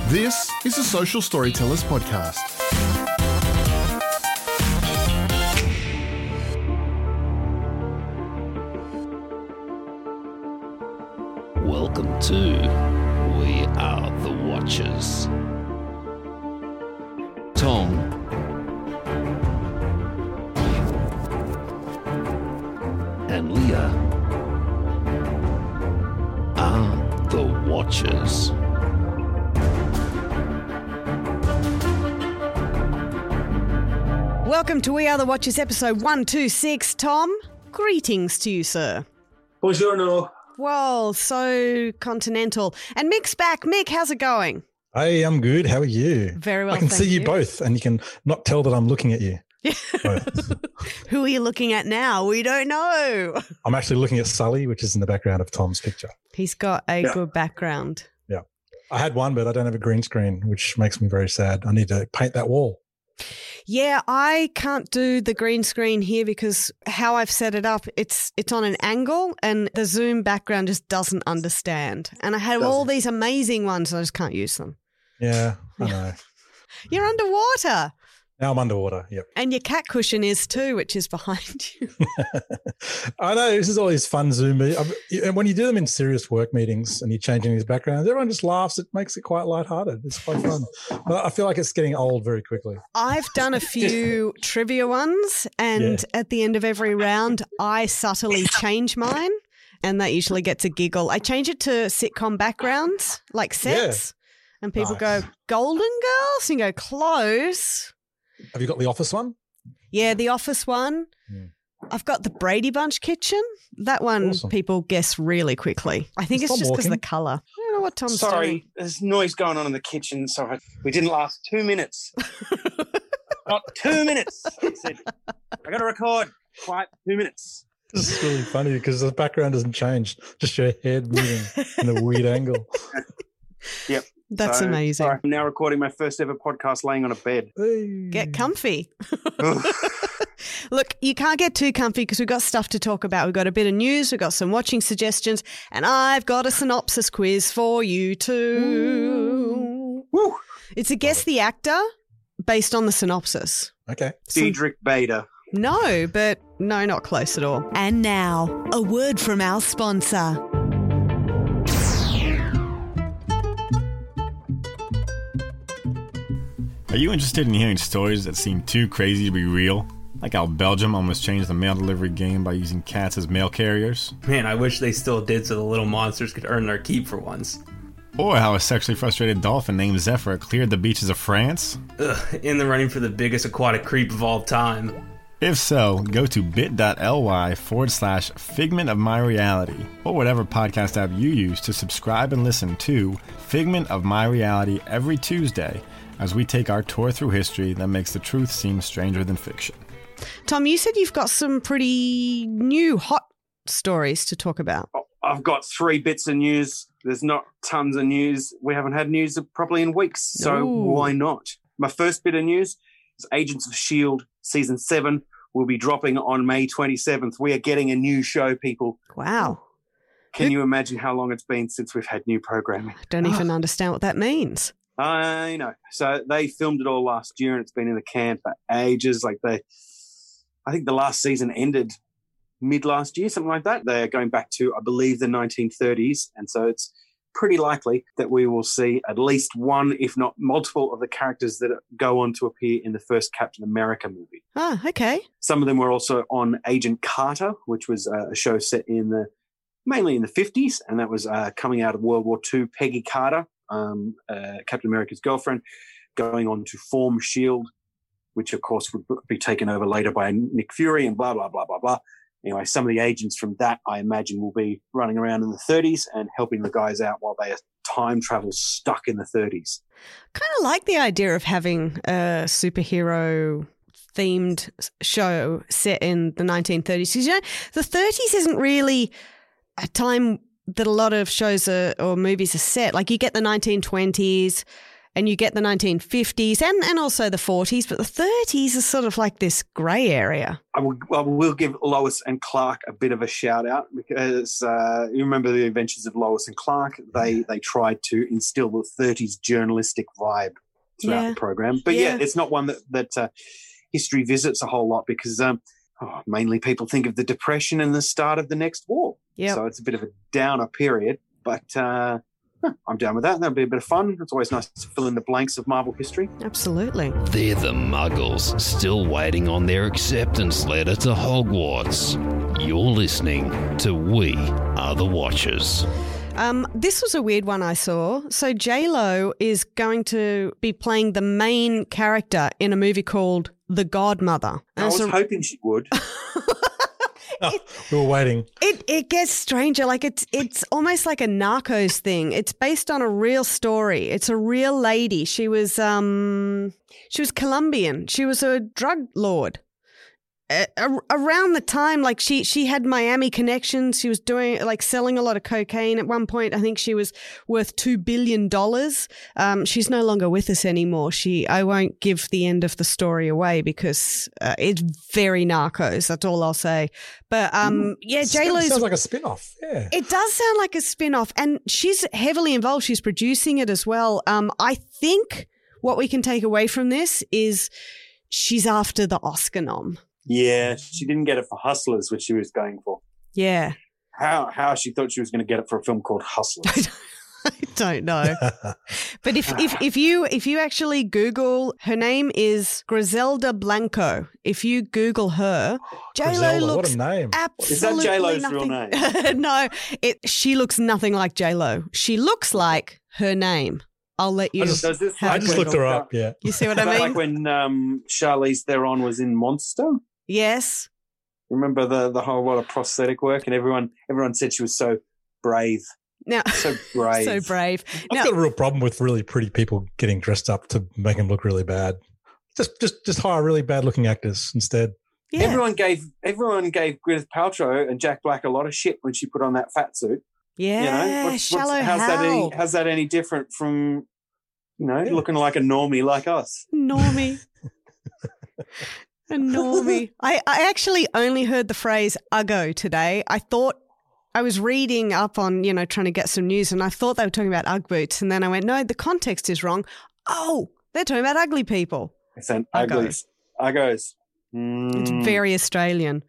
This is a Social Storytellers podcast. Welcome to We Are the Watchers. Tom and Leah are the Watchers. Welcome to We Are the Watchers, episode 126. Tom, greetings to you, sir. Buongiorno. Whoa, so continental. And Mick's back. Mick, how's it going? Hey, I'm good. How are you? Very well, I can thank see you you. both, and you can not tell that I'm looking at you. Both. Who are you looking at now? We don't know. I'm actually looking at Sully, which is in the background of Tom's picture. He's got a good background. Yeah. I had one, but I don't have a green screen, which makes me very sad. I need to paint that wall. Yeah, I can't do the green screen here because how I've set it up, it's on an angle and the Zoom background just doesn't understand. And I have all these amazing ones and I just can't use them. Yeah, I know. You're underwater. Now I'm underwater. Yep. And your cat cushion is too, which is behind you. I know. This is all these fun Zoom meetings. And when you do them in serious work meetings and you're changing these backgrounds, everyone just laughs. It makes it quite lighthearted. It's quite fun. But I feel like it's getting old very quickly. I've done a few trivia ones, and at the end of every round, I subtly change mine, and that usually gets a giggle. I change it to sitcom backgrounds, like sets, and people go, Golden Girls? And you go, close. Have you got the Office one? Yeah, the Office one. I've got the Brady Bunch kitchen. That one people guess really quickly. I think it's just because of the colour. I don't know what Tom's doing. Sorry, there's noise going on in the kitchen. Sorry, we didn't last 2 minutes. Not 2 minutes. I said, I got to record. Quiet, 2 minutes. This is really funny because the background doesn't change. Just your head moving in a weird angle. Yep. That's amazing. Sorry, I'm now recording my first ever podcast laying on a bed. Get comfy. Look, you can't get too comfy because we've got stuff to talk about. We've got a bit of news, we've got some watching suggestions, and I've got a synopsis quiz for you too. Woo. It's a guess the actor based on the synopsis. Okay. Diedrich Bader. No, but no, not close at all. And now, a word from our sponsor. Are you interested in hearing stories that seem too crazy to be real? Like how Belgium almost changed the mail delivery game by using cats as mail carriers? Man, I wish they still did so the little monsters could earn their keep for once. Or how a sexually frustrated dolphin named Zephyr cleared the beaches of France? Ugh, in the running for the biggest aquatic creep of all time. If so, go to bit.ly/Figment of My Reality, or whatever podcast app you use to subscribe and listen to Figment of My Reality every Tuesday as we take our tour through history that makes the truth seem stranger than fiction. Tom, you said you've got some pretty new hot stories to talk about. I've got 3 bits of news. There's not tons of news. We haven't had news probably in weeks, so why not? My first bit of news is Agents of S.H.I.E.L.D. Season 7 will be dropping on May 27th. We are getting a new show, people. Wow. Can you imagine how long it's been since we've had new programming? I don't even understand what that means. I know. So they filmed it all last year and it's been in the can for ages. I think the last season ended mid last year, something like that. They're going back to, I believe, the 1930s. And so it's pretty likely that we will see at least one, if not multiple, of the characters that go on to appear in the first Captain America movie. Ah, okay. Some of them were also on Agent Carter, which was a show set mainly in the 50s. And that was coming out of World War II. Peggy Carter, Captain America's girlfriend, going on to form S.H.I.E.L.D., which, of course, would be taken over later by Nick Fury and blah, blah, blah, blah, blah. Anyway, some of the agents from that, I imagine, will be running around in the 30s and helping the guys out while they are time travel stuck in the 30s. Kind of like the idea of having a superhero-themed show set in the 1930s. Because, the 30s isn't really a time that a lot of shows or movies are set. Like, you get the 1920s and you get the 1950s and also the 40s, but the 30s is sort of like this grey area. I will give Lois and Clark a bit of a shout out because you remember the Adventures of Lois and Clark. They tried to instill the 30s journalistic vibe throughout the program, but it's not one that history visits a whole lot because mainly people think of the Depression and the start of the next war. So it's a bit of a downer period, but I'm down with that. That'll be a bit of fun. It's always nice to fill in the blanks of Marvel history. Absolutely. They're the Muggles, still waiting on their acceptance letter to Hogwarts. You're listening to We Are the Watchers. This was a weird one I saw. So J-Lo is going to be playing the main character in a movie called The Godmother. I was hoping she would. We were waiting. It gets stranger. Like it's almost like a Narcos thing. It's based on a real story. It's a real lady. She was Colombian. She was a drug lord. Around the time, like she had Miami connections. She was doing selling a lot of cocaine. At one point, I think she was worth $2 billion. She's no longer with us anymore. I won't give the end of the story away because it's very Narcos. That's all I'll say. But J-Lo sounds like a spin-off. Yeah, it does sound like a spin-off, and she's heavily involved. She's producing it as well. I think what we can take away from this is she's after the Oscar nom. Yeah, she didn't get it for Hustlers, which she was going for. Yeah. How she thought she was going to get it for a film called Hustlers. I don't know. But if you actually Google, her name is Griselda Blanco. If you Google her, J-Lo looks what a name. absolutely Is that J-Lo's nothing. real name? No, she looks nothing like J-Lo. She looks like her name. I'll let you. I just looked her up. Yeah, you see what I mean? Like when Charlize Theron was in Monster. Yes. Remember the whole lot of prosthetic work, and everyone said she was so brave. Now, so brave. So brave. I've got a real problem with really pretty people getting dressed up to make them look really bad. Just hire really bad looking actors instead. Yeah. Everyone gave Gwyneth Paltrow and Jack Black a lot of shit when she put on that fat suit. Yeah, how's that any different from looking like a normie like us? Normie. A normie. I actually only heard the phrase "uggo" today. I thought I was reading up on, trying to get some news, and I thought they were talking about Ugg boots, and then I went, no, the context is wrong. Oh, they're talking about ugly people. It's an uglies. Uggos. It's very Australian.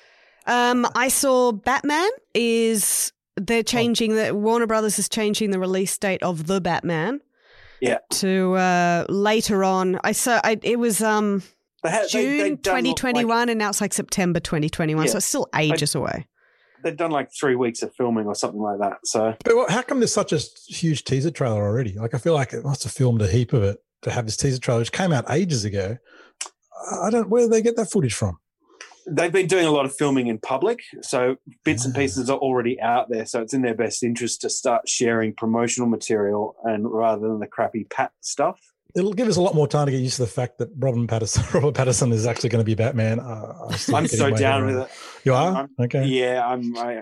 I saw Batman they're changing Warner Brothers is changing the release date of The Batman. Yeah. To later on. It was June 2021, and now it's like September 2021, so it's still ages away. They've done like 3 weeks of filming or something like that. So, but how come there's such a huge teaser trailer already? Like, I feel like it must have filmed a heap of it to have this teaser trailer, which came out ages ago. Where did they get that footage from? They've been doing a lot of filming in public, so bits and pieces are already out there. So it's in their best interest to start sharing promotional material and rather than the crappy Pat stuff. It'll give us a lot more time to get used to the fact that Robert Pattinson is actually going to be Batman. I'm so down with it. You are? Okay. Yeah, I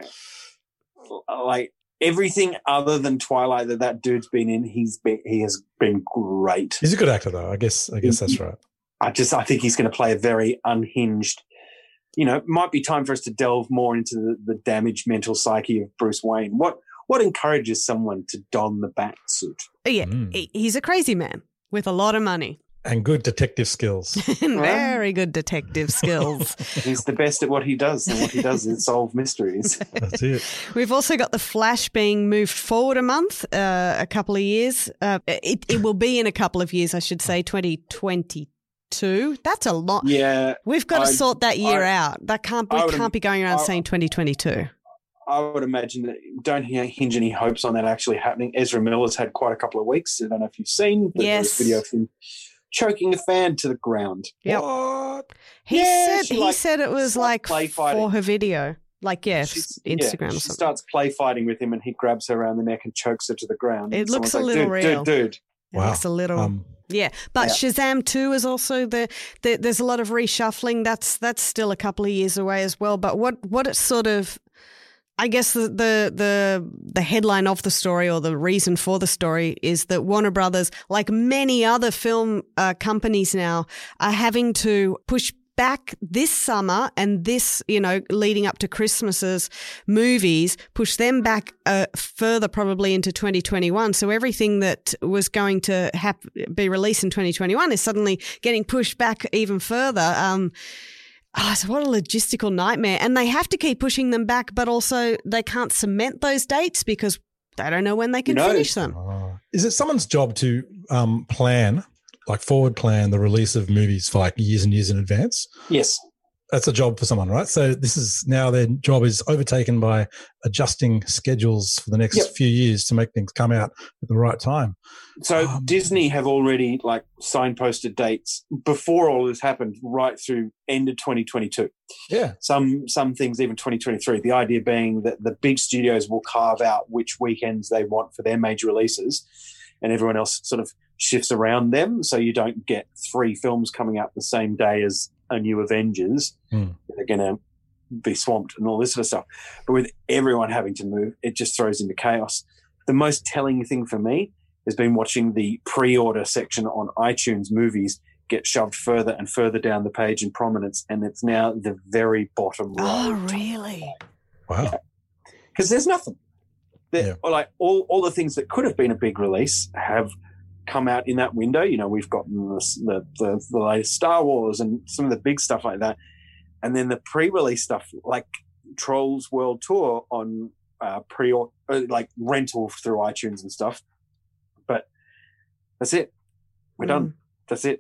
like everything other than Twilight that dude's been in. He has been great. He's a good actor, though. I guess that's right. I think he's going to play a very unhinged. It might be time for us to delve more into the damaged mental psyche of Bruce Wayne. What encourages someone to don the bat suit? Yeah, he's a crazy man with a lot of money. And good detective skills. Very good detective skills. He's the best at what he does, and what he does is solve mysteries. That's it. We've also got The Flash being moved forward a month, a couple of years. It will be in a couple of years, I should say, 2022. That's a lot. Yeah. We've got to sort that year out. That can't be going around saying 2022. I would imagine that don't hinge any hopes on that actually happening. Ezra Miller's had quite a couple of weeks. I don't know if you've seen the video of him choking a fan to the ground. Yep. What? He said it was like for her video. Like, Instagram or something. She starts play fighting with him and he grabs her around the neck and chokes her to the ground. It looks a little real. Dude. It looks a little... Yeah, but Shazam 2 is also there's a lot of reshuffling. That's still a couple of years away as well. But what it sort of I guess the headline of the story, or the reason for the story, is that Warner Brothers, like many other film companies now, are having to push back this summer and this, leading up to Christmas's movies, push them back further, probably into 2021. So everything that was going to be released in 2021 is suddenly getting pushed back even further. So what a logistical nightmare. And they have to keep pushing them back, but also they can't cement those dates because they don't know when they can finish them. Is it someone's job to forward plan the release of movies for years and years in advance? Yes. That's a job for someone, right? So this is now their job is overtaken by adjusting schedules for the next few years to make things come out at the right time. So Disney have already signposted dates before all this happened, right through end of 2022. Yeah. Some things even 2023. The idea being that the big studios will carve out which weekends they want for their major releases, and everyone else sort of shifts around them, so you don't get 3 films coming out the same day as a new Avengers. They're going to be swamped and all this sort of stuff. But with everyone having to move, it just throws into chaos. The most telling thing for me has been watching the pre-order section on iTunes movies get shoved further and further down the page in prominence, and it's now the very bottom row. Oh, really? Wow. Because there's nothing. All the things that could have been a big release have come out in that window. We've gotten the latest Star Wars and some of the big stuff like that. And then the pre-release stuff, like Trolls World Tour on rental through iTunes and stuff. But that's it. We're done. That's it.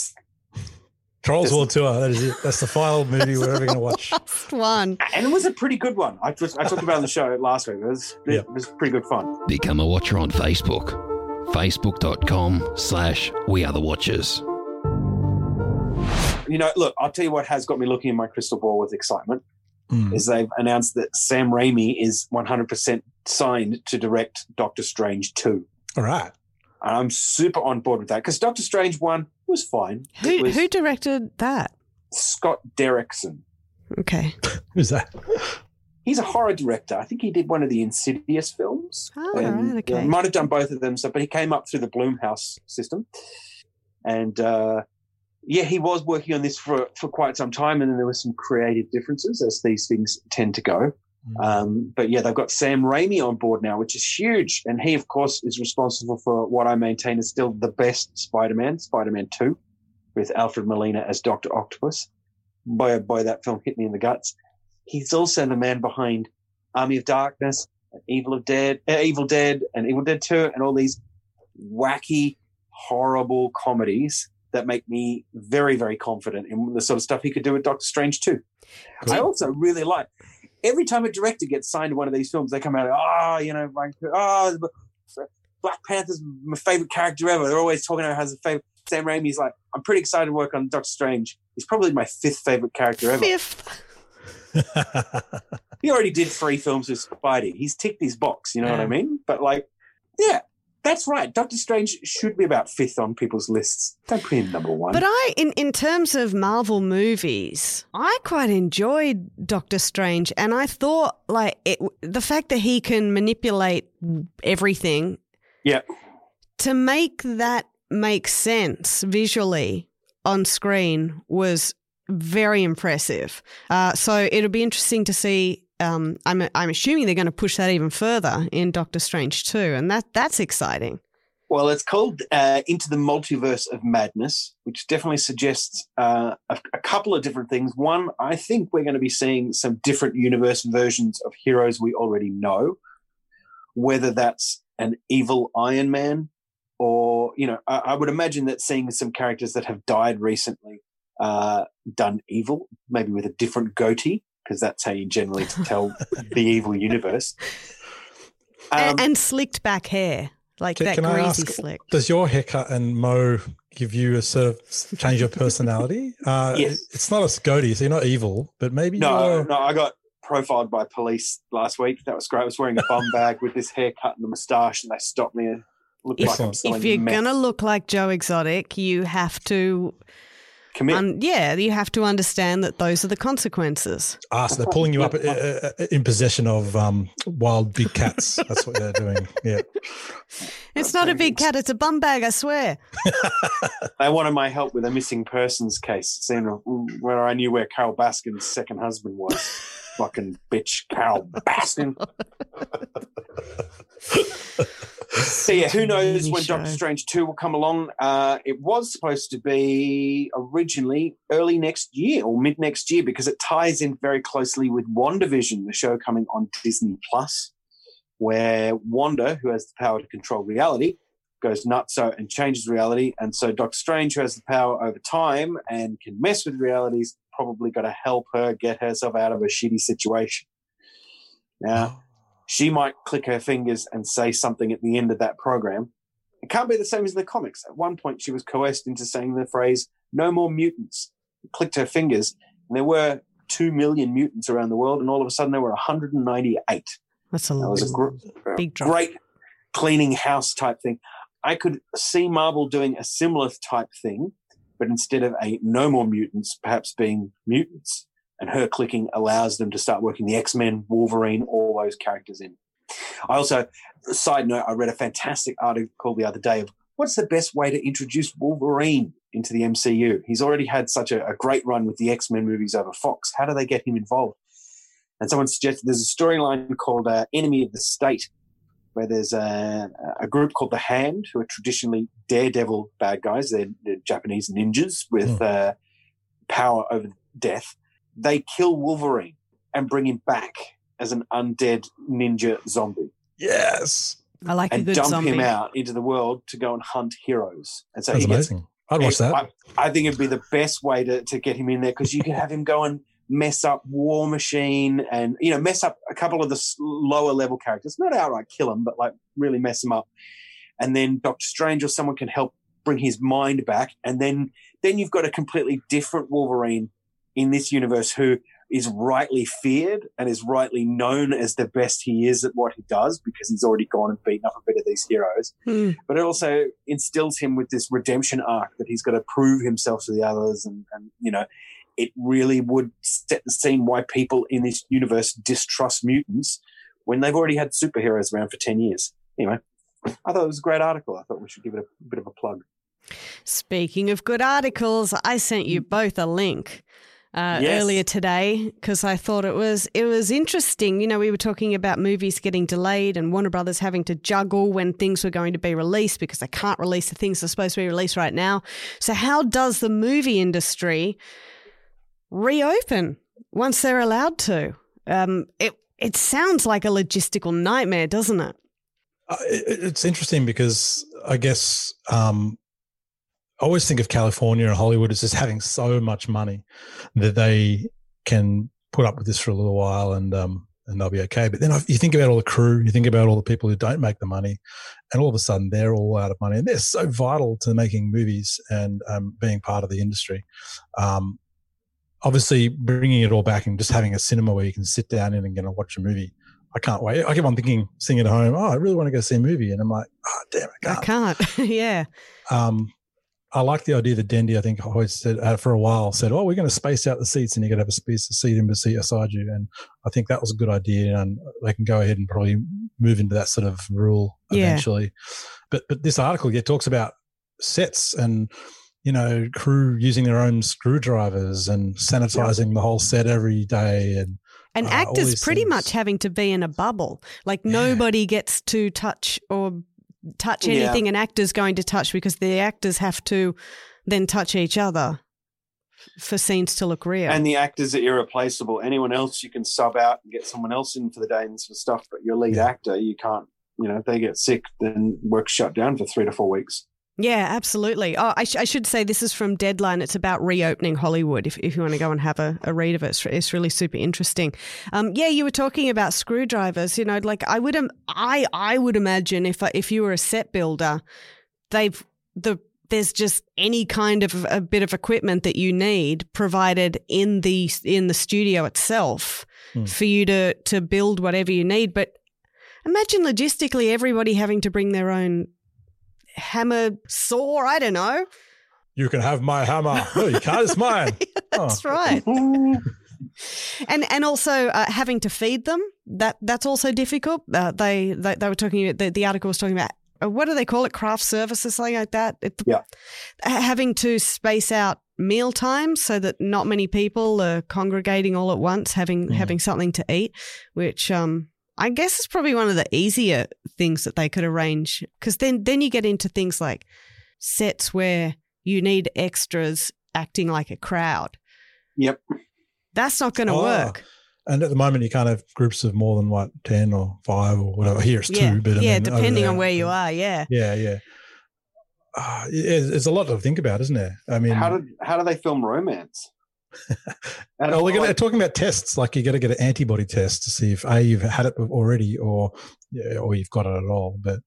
Trolls World Tour, that is it. That's the final movie we're ever going to watch. Last one. And it was a pretty good one. I talked about it on the show last week. It was pretty good fun. Become a watcher on Facebook. Facebook.com/WeAreTheWatchers. Look, I'll tell you what has got me looking in my crystal ball with excitement is they've announced that Sam Raimi is 100% signed to direct Doctor Strange 2. All right. And I'm super on board with that because Doctor Strange 1 was fine. Who directed that? Scott Derrickson. Okay. Who's that? He's a horror director. I think he did one of the Insidious films. Oh, right, okay. Might have done both of them, but he came up through the Blumhouse system. And, he was working on this for quite some time, and then there were some creative differences, as these things tend to go. They've got Sam Raimi on board now, which is huge. And he, of course, is responsible for what I maintain is still the best Spider-Man 2, with Alfred Molina as Dr. Octopus. Boy, that film hit me in the guts. He's also the man behind Army of Darkness, and Evil Dead, and Evil Dead 2, and all these wacky, horrible comedies that make me very, very confident in the sort of stuff he could do with Doctor Strange 2. Cool. I also really like every time a director gets signed to one of these films, they come out, Black Panther's my favorite character ever. They're always talking about how his favorite. Sam Raimi's like, I'm pretty excited to work on Doctor Strange. He's probably my 5th favorite character ever. 5th. He already did 3 films with Spidey. He's ticked his box, you know what I mean? But that's right. Doctor Strange should be about 5th on people's lists. Don't put him number 1. But in terms of Marvel movies, I quite enjoyed Doctor Strange, and I thought the fact that he can manipulate everything, to make that make sense visually on screen was very impressive. So it'll be interesting to see. I'm assuming they're going to push that even further in Doctor Strange 2, and that's exciting. Well, it's called Into the Multiverse of Madness, which definitely suggests a couple of different things. One, I think we're going to be seeing some different universe versions of heroes we already know, whether that's an evil Iron Man or, I would imagine that seeing some characters that have died recently done evil, maybe with a different goatee, because that's how you generally tell the evil universe. And slicked back hair, that greasy slick. Does your haircut and Mo give you a sort of change your personality? Yes. It's not a goatee, so you're not evil, but maybe No, I got profiled by police last week. That was great. I was wearing a bum bag with this haircut and a moustache, and they stopped me. If you're going to look like Joe Exotic, you have to commit. You have to understand that those are the consequences. So they're pulling you up in possession of wild big cats. That's what they're doing. Yeah. It's not a big cat, it's a bum bag, I swear. They wanted my help with a missing persons case, seeing where I knew where Carol Baskin's second husband was. Fucking bitch, Carol Baskin. So yeah, who knows when Doctor Strange 2 will come along. It was supposed to be originally early next year or mid next year because it ties in very closely with WandaVision, the show coming on Disney Plus, where Wanda, who has the power to control reality, goes nutso and changes reality. And so Doctor Strange, who has the power over time and can mess with realities, probably got to help her get herself out of a shitty situation. Now, she might click her fingers and say something at the end of that program. It can't be the same as the comics. At one point, she was coerced into saying the phrase, "No more mutants." Clicked her fingers, and there were 2 million mutants around the world, and all of a sudden there were 198. That's a big drop. Great cleaning house type thing. I could see Marvel doing a similar type thing, but instead of a no more mutants, perhaps being mutants. And her clicking allows them to start working the X-Men, Wolverine, all those characters in. I also, side note, I read a fantastic article the other day of what's the best way to introduce Wolverine into the MCU? He's already had such a great run with the X-Men movies over Fox. How do they get him involved? And someone suggested there's a storyline called Enemy of the State, where there's a group called the Hand, who are traditionally daredevil bad guys. They're Japanese ninjas with power over death. They kill Wolverine and bring him back as an undead ninja zombie. Yes. I like a good dump zombie. him out into the world to go and hunt heroes. And so That's amazing. I'd watch that. I think it'd be the best way to get him in there because you could have him go and mess up War Machine and, mess up a couple of the lower level characters. Not outright kill them, but like really mess them up. And then Doctor Strange or someone can help bring his mind back. And then you've got a completely different Wolverine in this universe who is rightly feared and is rightly known as the best he is at what he does because he's already gone and beaten up a bit of these heroes. But it also instills him with this redemption arc that he's got to prove himself to the others. And it really would set the scene why people in this universe distrust mutants when they've already had superheroes around for 10 years. Anyway, I thought it was a great article. I thought we should give it a bit of a plug. Speaking of good articles, I sent you both a link. Yes. Earlier today because I thought it was interesting. We were talking about movies getting delayed and Warner Brothers having to juggle when things were going to be released because they can't release the things that are supposed to be released right now. So how does the movie industry reopen once they're allowed to? It sounds like a logistical nightmare, doesn't it? It's interesting because I guess I always think of California and Hollywood as just having so much money that they can put up with this for a little while and they'll be okay. But then you think about all the crew, you think about all the people who don't make the money, and all of a sudden they're all out of money. And they're so vital to making movies and being part of the industry. Obviously, bringing it all back and just having a cinema where you can sit down in and get to watch a movie. I can't wait. I keep on thinking, sitting at home, I really want to go see a movie. And I'm like, damn, I can't. Yeah. I like the idea that Dendy, I think, always said for a while, said, we're going to space out the seats and you're going to have a seat in beside you. And I think that was a good idea. And they can go ahead and probably move into that sort of rule eventually. But this article talks about sets and, crew using their own screwdrivers and sanitizing the whole set every day. And actors pretty much having to be in a bubble. Like nobody gets to touch anything an actor's going to touch because the actors have to then touch each other for scenes to look real. And the actors are irreplaceable. Anyone else you can sub out and get someone else in for the day and sort of stuff, but your lead actor, you can't, if they get sick, then work's shut down for 3 to 4 weeks. Yeah, absolutely. Oh, I should say this is from Deadline. It's about reopening Hollywood. If you want to go and have a read of it, it's really super interesting. You were talking about screwdrivers. Like I would imagine if you were a set builder, there's just any kind of a bit of equipment that you need provided in the studio itself for you to build whatever you need. But imagine logistically everybody having to bring their own hammer, saw, I don't know. You can have my hammer. No, you can't. It's mine. That's right. And also having to feed them, that's also difficult. They were talking about, the article was talking about, what do they call it, craft service or something like that? Having to space out meal times so that not many people are congregating all at once, having something to eat, which I guess is probably one of the easier things that they could arrange, because then you get into things like sets where you need extras acting like a crowd. Yep. That's not going to work. And at the moment, you can't have groups of more than 10 or 5 or whatever. Here it's 2, but depending on where you are. Yeah. There's a lot to think about, isn't there? I mean, how do they film romance? They're talking about tests. Like you got to get an antibody test to see if you've had it already or you've got it at all. But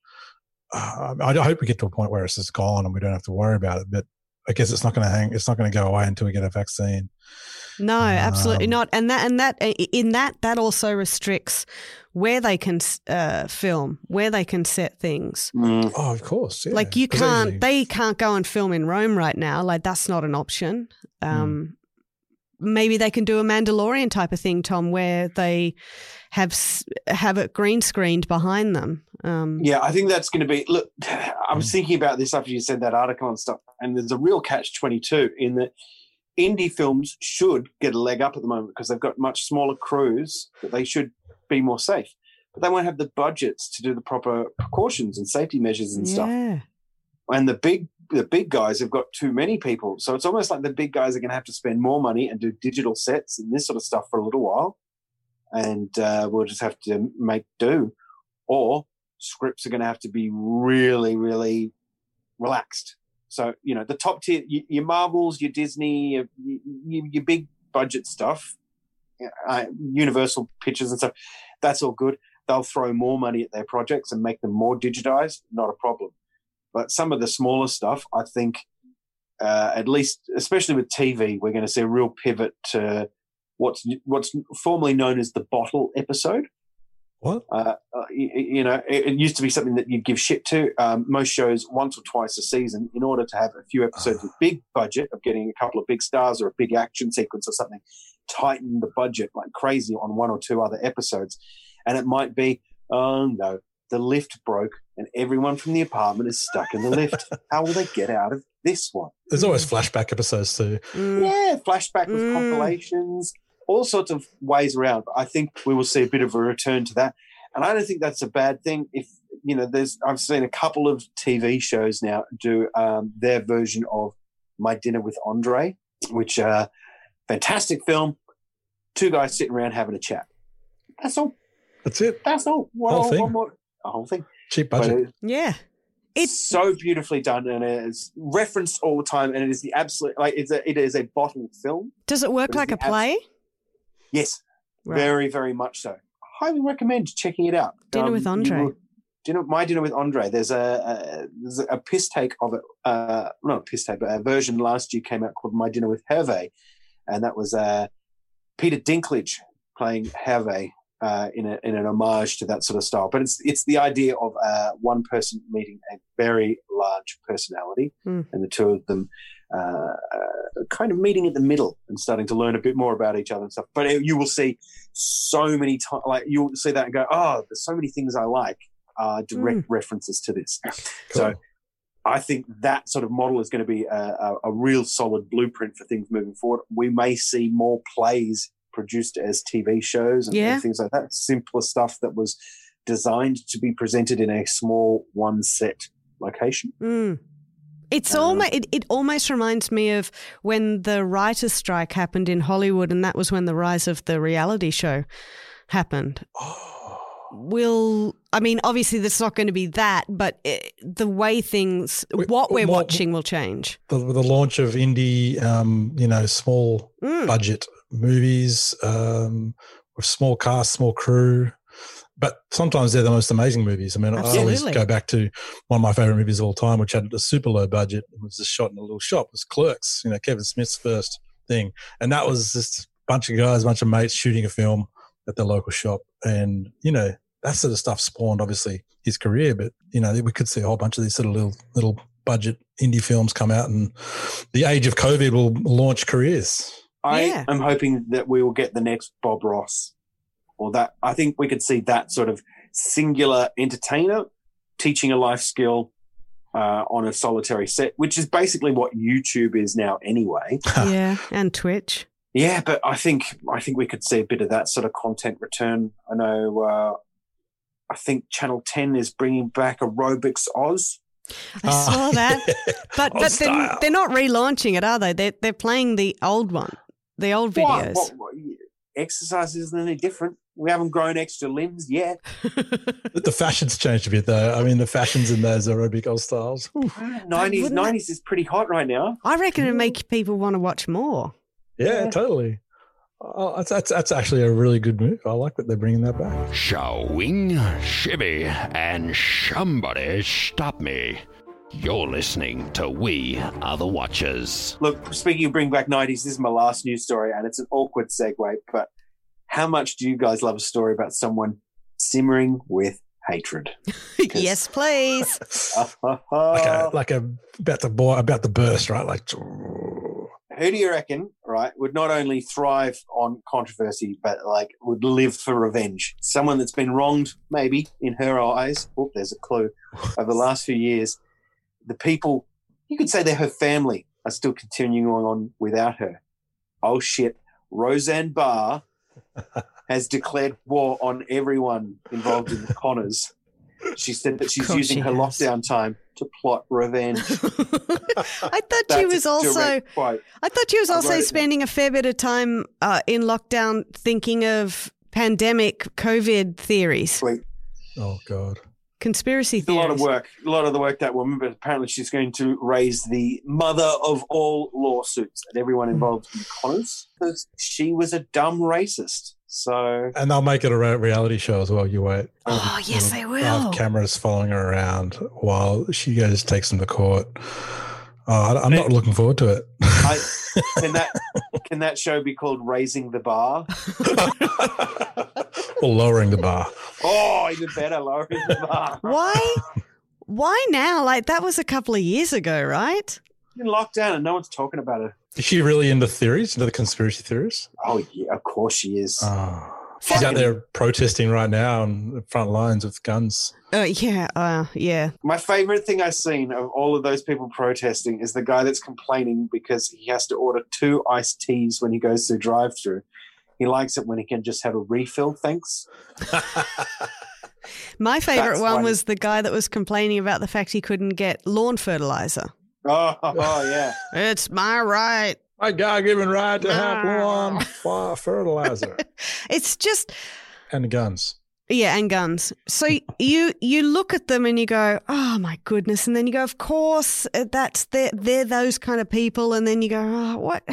I hope we get to a point where it's just gone and we don't have to worry about it. But I guess it's not going to hang. It's not going to go away until we get a vaccine. No, absolutely not. And that also restricts where they can film, where they can set things. Oh, of course. Yeah. Like they can't go and film in Rome right now. Like that's not an option. Maybe they can do a Mandalorian type of thing, Tom, where they have it green screened behind them. I think that's going to be. Look, I was thinking about this after you said that article and stuff, and there's a real catch-22 in that indie films should get a leg up at the moment because they've got much smaller crews that they should be more safe, but they won't have the budgets to do the proper precautions and safety measures and stuff. And the big guys have got too many people, so it's almost like the big guys are going to have to spend more money and do digital sets and this sort of stuff for a little while, and we'll just have to make do, or scripts are going to have to be really, really relaxed. So, the top tier, your Marvels, your Disney, your big budget stuff, Universal Pictures and stuff, that's all good. They'll throw more money at their projects and make them more digitized, not a problem. But some of the smaller stuff, I think, at least, especially with TV, we're going to see a real pivot to what's formerly known as the bottle episode. What? It used to be something that you'd give shit to. Most shows once or twice a season, in order to have a few episodes with big budget of getting a couple of big stars or a big action sequence or something, tighten the budget like crazy on 1 or 2 other episodes. And it might be, oh no, the lift broke and everyone from the apartment is stuck in the lift. How will they get out of this one? There's always flashback episodes too. Yeah, flashback with compilations. All sorts of ways around. But I think we will see a bit of a return to that. And I don't think that's a bad thing. If, I've seen a couple of TV shows now do their version of My Dinner with Andre, which fantastic film. 2 guys sitting around having a chat. That's all. That's it. That's all. A whole thing. Cheap budget. It's so beautifully done, and it's referenced all the time, and it is the absolute, it is a bottled film. Does it work like a play? Yes, right. Very, very much so. Highly recommend checking it out. Dinner with Andre. My Dinner with Andre. There's a piss take of it. Not a piss take, but a version last year came out called My Dinner with Hervé, and that was Peter Dinklage playing Hervé in an homage to that sort of style. But it's the idea of one person meeting a very large personality, and the two of them kind of meeting at the middle and starting to learn a bit more about each other and stuff. But you will see so many times, like you'll see that and go, oh, there's so many things I like, direct references to this. Cool. So I think that sort of model is going to be a real solid blueprint for things moving forward. We may see more plays produced as TV shows and things like that. Simpler stuff that was designed to be presented in a small one set location. It's it almost reminds me of when the writers' strike happened in Hollywood, and that was when the rise of the reality show happened. Obviously that's not going to be that, but the way things, what we're watching will change. The launch of indie, small budget movies with small cast, small crew. But sometimes they're the most amazing movies. I mean, I always go back to one of my favorite movies of all time, which had a super low budget. It was just shot in a little shop. It was Clerks, Kevin Smith's first thing. And that was just a bunch of guys, a bunch of mates shooting a film at their local shop. And, that sort of stuff spawned, obviously, his career. But, we could see a whole bunch of these sort of little budget indie films come out, and the age of COVID will launch careers. I am hoping that we will get the next Bob Ross, or that. I think we could see that sort of singular entertainer teaching a life skill on a solitary set, which is basically what YouTube is now anyway. Yeah, and Twitch. Yeah, but I think we could see a bit of that sort of content return. I know. I think Channel 10 is bringing back Aerobics Oz. I saw that, but they're not relaunching it, are they? They're playing the old one, the old videos. What, exercise isn't any different. We haven't grown extra limbs yet. The fashion's changed a bit, though. I mean, the fashions in those aerobic Oz styles. 90s is pretty hot right now. I reckon it'd make people want to watch more. Yeah, totally. Oh, that's actually a really good move. I like that they're bringing that back. Showing, shibby, and somebody stop me. You're listening to We Are The Watchers. Look, speaking of bring back 90s, this is my last news story, and it's an awkward segue, but how much do you guys love a story about someone simmering with hatred? Yes, please. like about to burst, right? Like, who do you reckon, right, would not only thrive on controversy, but like would live for revenge? Someone that's been wronged, maybe in her eyes. Oh, there's a clue. Over the last few years, the people, you could say they're her family, are still continuing on without her. Oh shit! Roseanne Barr has declared war on everyone involved in the Connors. She said that she's using her lockdown time to plot revenge. I thought she was also spending a fair bit of time in lockdown thinking of pandemic COVID theories. Sweet. Oh God. Conspiracy It's theories. a lot of the work, that woman, but apparently she's going to raise the mother of all lawsuits and everyone involved in the Connors, because she was a dumb racist. So, and they'll make it a reality show as well. You wait. Oh, yes, they will. Have cameras following her around while she goes takes them to court. I'm not looking forward to it. Can that show be called Raising the Bar? Or Lowering the Bar? Oh, even better, Lowering the Bar. Why now? Like, that was a couple of years ago, right? In lockdown and no one's talking about her. Is she really into theories, into the conspiracy theories? Oh, yeah, of course she is. She's out there protesting right now on the front lines with guns. Yeah. My favourite thing I've seen of all of those people protesting is the guy that's complaining because he has to order 2 iced teas when he goes through drive-thru. He likes it when he can just have a refill, thanks. My favourite one was the guy that was complaining about the fact he couldn't get lawn fertilizer. Oh yeah. It's my right. My God-given right to have lawn fertilizer. It's just... And guns. Yeah, and guns. So you look at them and you go, oh, my goodness. And then you go, of course, they're those kind of people. And then you go, oh, what...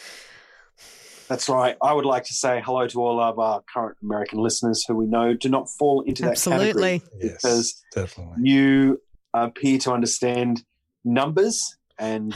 That's right. I would like to say hello to all of our current American listeners who we know do not fall into that category. Yes, definitely. You appear to understand numbers and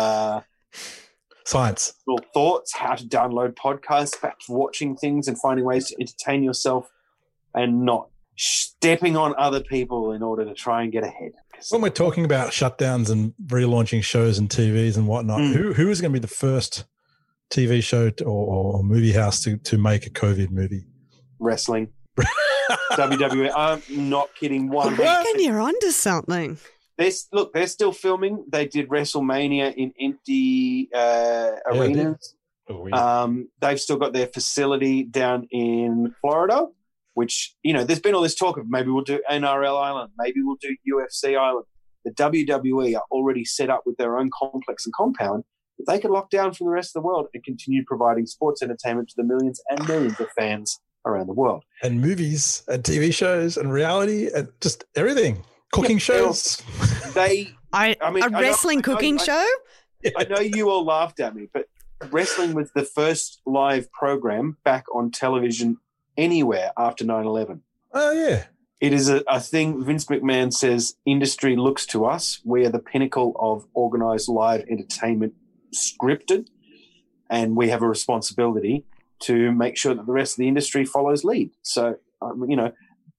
science, thoughts, how to download podcasts, perhaps watching things and finding ways to entertain yourself and not stepping on other people in order to try and get ahead. When we're talking about shutdowns and relaunching shows and TVs and whatnot, who is going to be the first TV show or movie house to make a COVID movie? Wrestling. WWE. I'm not kidding. I reckon you're onto something. They're still filming. They did WrestleMania in empty arenas. They've still got their facility down in Florida, which, there's been all this talk of maybe we'll do NRL Island, maybe we'll do UFC Island. The WWE are already set up with their own complex and compound. If they could lock down from the rest of the world and continue providing sports entertainment to the millions and millions of fans around the world. And movies and TV shows and reality and just everything. Cooking shows. A wrestling cooking show? I know you all laughed at me, but wrestling was the first live program back on television anywhere after 9/11. Oh, yeah. It is a thing. Vince McMahon says industry looks to us. We are the pinnacle of organized live entertainment, scripted, and we have a responsibility to make sure that the rest of the industry follows lead. So,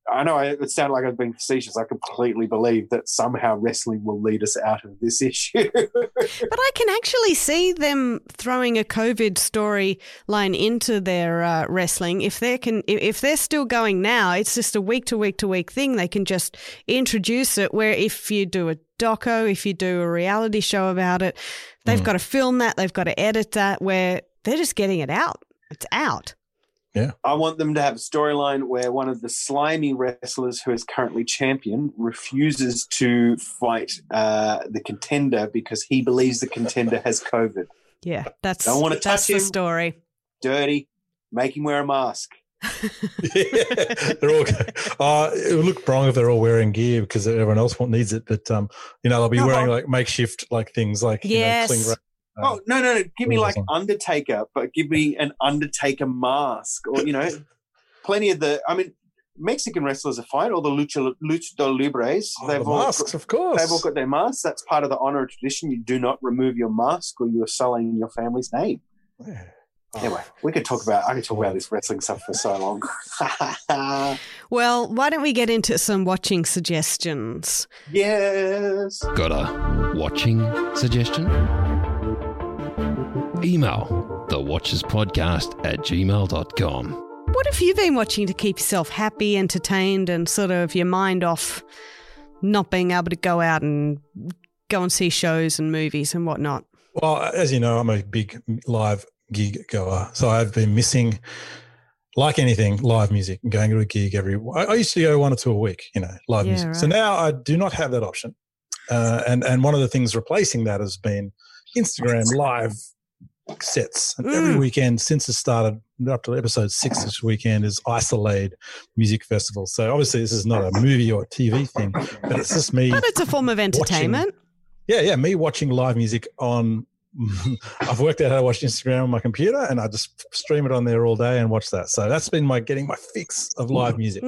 I know it sounded like I was being facetious. I completely believe that somehow wrestling will lead us out of this issue. But I can actually see them throwing a COVID storyline into their wrestling. If they're still going now, it's just a week to week thing. They can just introduce it. Where if you do a doco, if you do a reality show about it, they've got to film that. They've got to edit that. Where they're just getting it out. It's out. Yeah. I want them to have a storyline where one of the slimy wrestlers who is currently champion refuses to fight the contender because he believes the contender has COVID. Yeah, that's the story. Dirty, make him wear a mask. Yeah, they're all. It would look wrong if they're all wearing gear because everyone else needs it. But they'll be wearing like makeshift like things like yes. cling wrap. No. Give me like Undertaker, but give me an Undertaker mask or, plenty of Mexican wrestlers are fine. All the luchador libres. They've all masks, of course. They've all got their masks. That's part of the honor and tradition. You do not remove your mask or you are sullying your family's name. Yeah. Anyway, I could talk about this wrestling stuff for so long. Well, why don't we get into some watching suggestions? Yes. Got a watching suggestion? Email thewatcherspodcast@gmail.com. What have you been watching to keep yourself happy, entertained, and sort of your mind off not being able to go out and go and see shows and movies and whatnot? Well, as you know, I'm a big live gig goer, so I've been missing, like anything, live music and going to a gig I used to go 1 or 2 a week, live music. Right. So now I do not have that option. And one of the things replacing that has been Instagram live sets. And every weekend since it started up to episode 6 this weekend is Isolade Music Festival. So obviously this is not a movie or a TV thing, but it's just me. But it's a form of entertainment. Me watching live music on I've worked out how to watch Instagram on my computer and I just stream it on there all day and watch that. So that's been getting my fix of live music.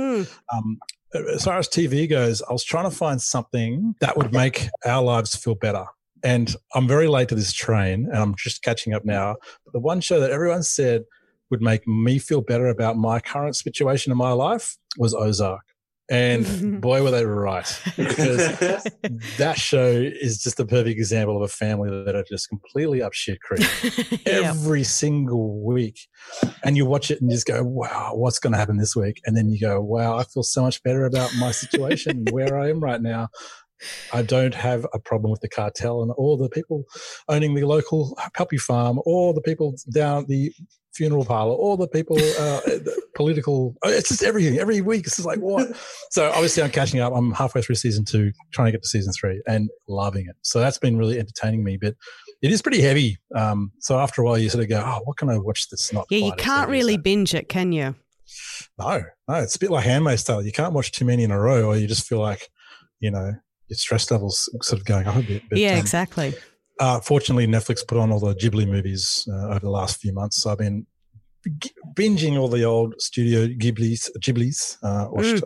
As far as TV goes, I was trying to find something that would make our lives feel better. And I'm very late to this train and I'm just catching up now. But the one show that everyone said would make me feel better about my current situation in my life was Ozark. And boy, were they right. Because that show is just a perfect example of a family that are just completely up shit creek every single week. And you watch it and you just go, wow, what's going to happen this week? And then you go, wow, I feel so much better about my situation and where I am right now. I don't have a problem with the cartel and all the people owning the local puppy farm or the people down at the funeral parlor or the people political. It's just everything. Every week it's just like, what? So obviously I'm catching up. I'm halfway through season 2, trying to get to season 3 and loving it. So that's been really entertaining me, but it is pretty heavy. So after a while you sort of go, oh, what can I watch that's not you can't really binge it, can you? No, it's a bit like Handmaid's Tale. You can't watch too many in a row or you just feel like, your stress levels sort of going up a bit. But, exactly. Fortunately, Netflix put on all the Ghibli movies over the last few months. So I've been binging all the old Studio Ghiblis. Watched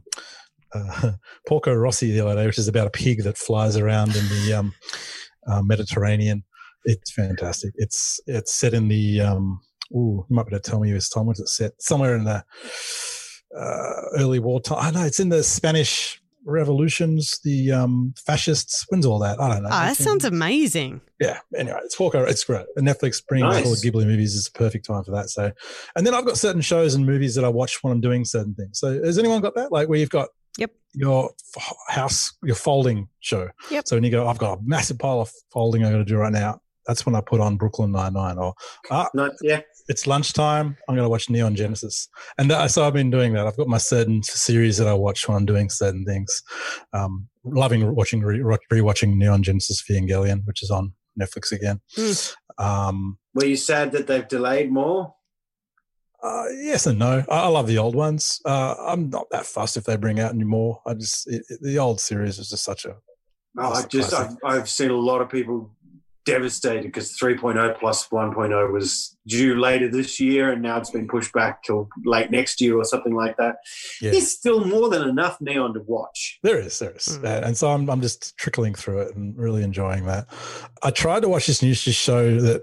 Porco Rossi the other day, which is about a pig that flies around in the Mediterranean. It's fantastic. It's set in the you might be able to tell me this time. When's it set? Somewhere in the early war time. I know it's in the Spanish revolutions, the fascists. When's all that? I don't know. Oh, that sounds amazing. Yeah. Anyway, it's Porco. It's great. And Netflix bringing back all the Ghibli movies is a perfect time for that. So, and then I've got certain shows and movies that I watch when I'm doing certain things. So, has anyone got that? Like where you've got your house, your folding show. Yep. So when you go, I've got a massive pile of folding I'm going to do right now. That's when I put on Brooklyn Nine-Nine or it's lunchtime. I'm going to watch Neon Genesis. And so I've been doing that. I've got my certain series that I watch when I'm doing certain things. Loving rewatching Neon Genesis Evangelion, which is on Netflix again. Were you sad that they've delayed more? Yes and no. I love the old ones. I'm not that fussed if they bring out any more. The old series is just such a... I've seen a lot of people devastated because 3.0 plus 1.0 was due later this year and now it's been pushed back till late next year or something like that. Yeah. There's still more than enough Neon to watch. There is. And so I'm just trickling through it and really enjoying that. I tried to watch this new show that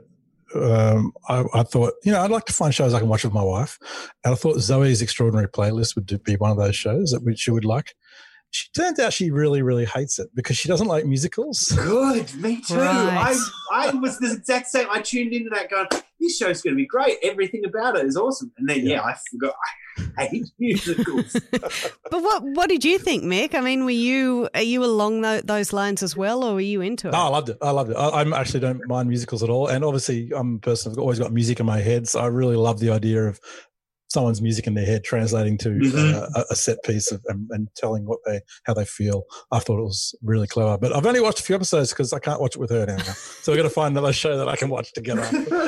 I thought, I'd like to find shows I can watch with my wife. And I thought Zoe's Extraordinary Playlist would be one of those shows that she would like. She turns out she really, really hates it because she doesn't like musicals. Good, me too. Right. I was the exact same. I tuned into that going, this show's going to be great. Everything about it is awesome. And then, I forgot I hate musicals. But what did you think, Mick? I mean, are you along those lines as well, or were you into it? No, I loved it. I actually don't mind musicals at all. And obviously, I'm a person who's always got music in my head, so I really love the idea of someone's music in their head translating to a set piece and telling how they feel. I thought it was really clever. But I've only watched a few episodes because I can't watch it with her now. So we've got to find another show that I can watch together.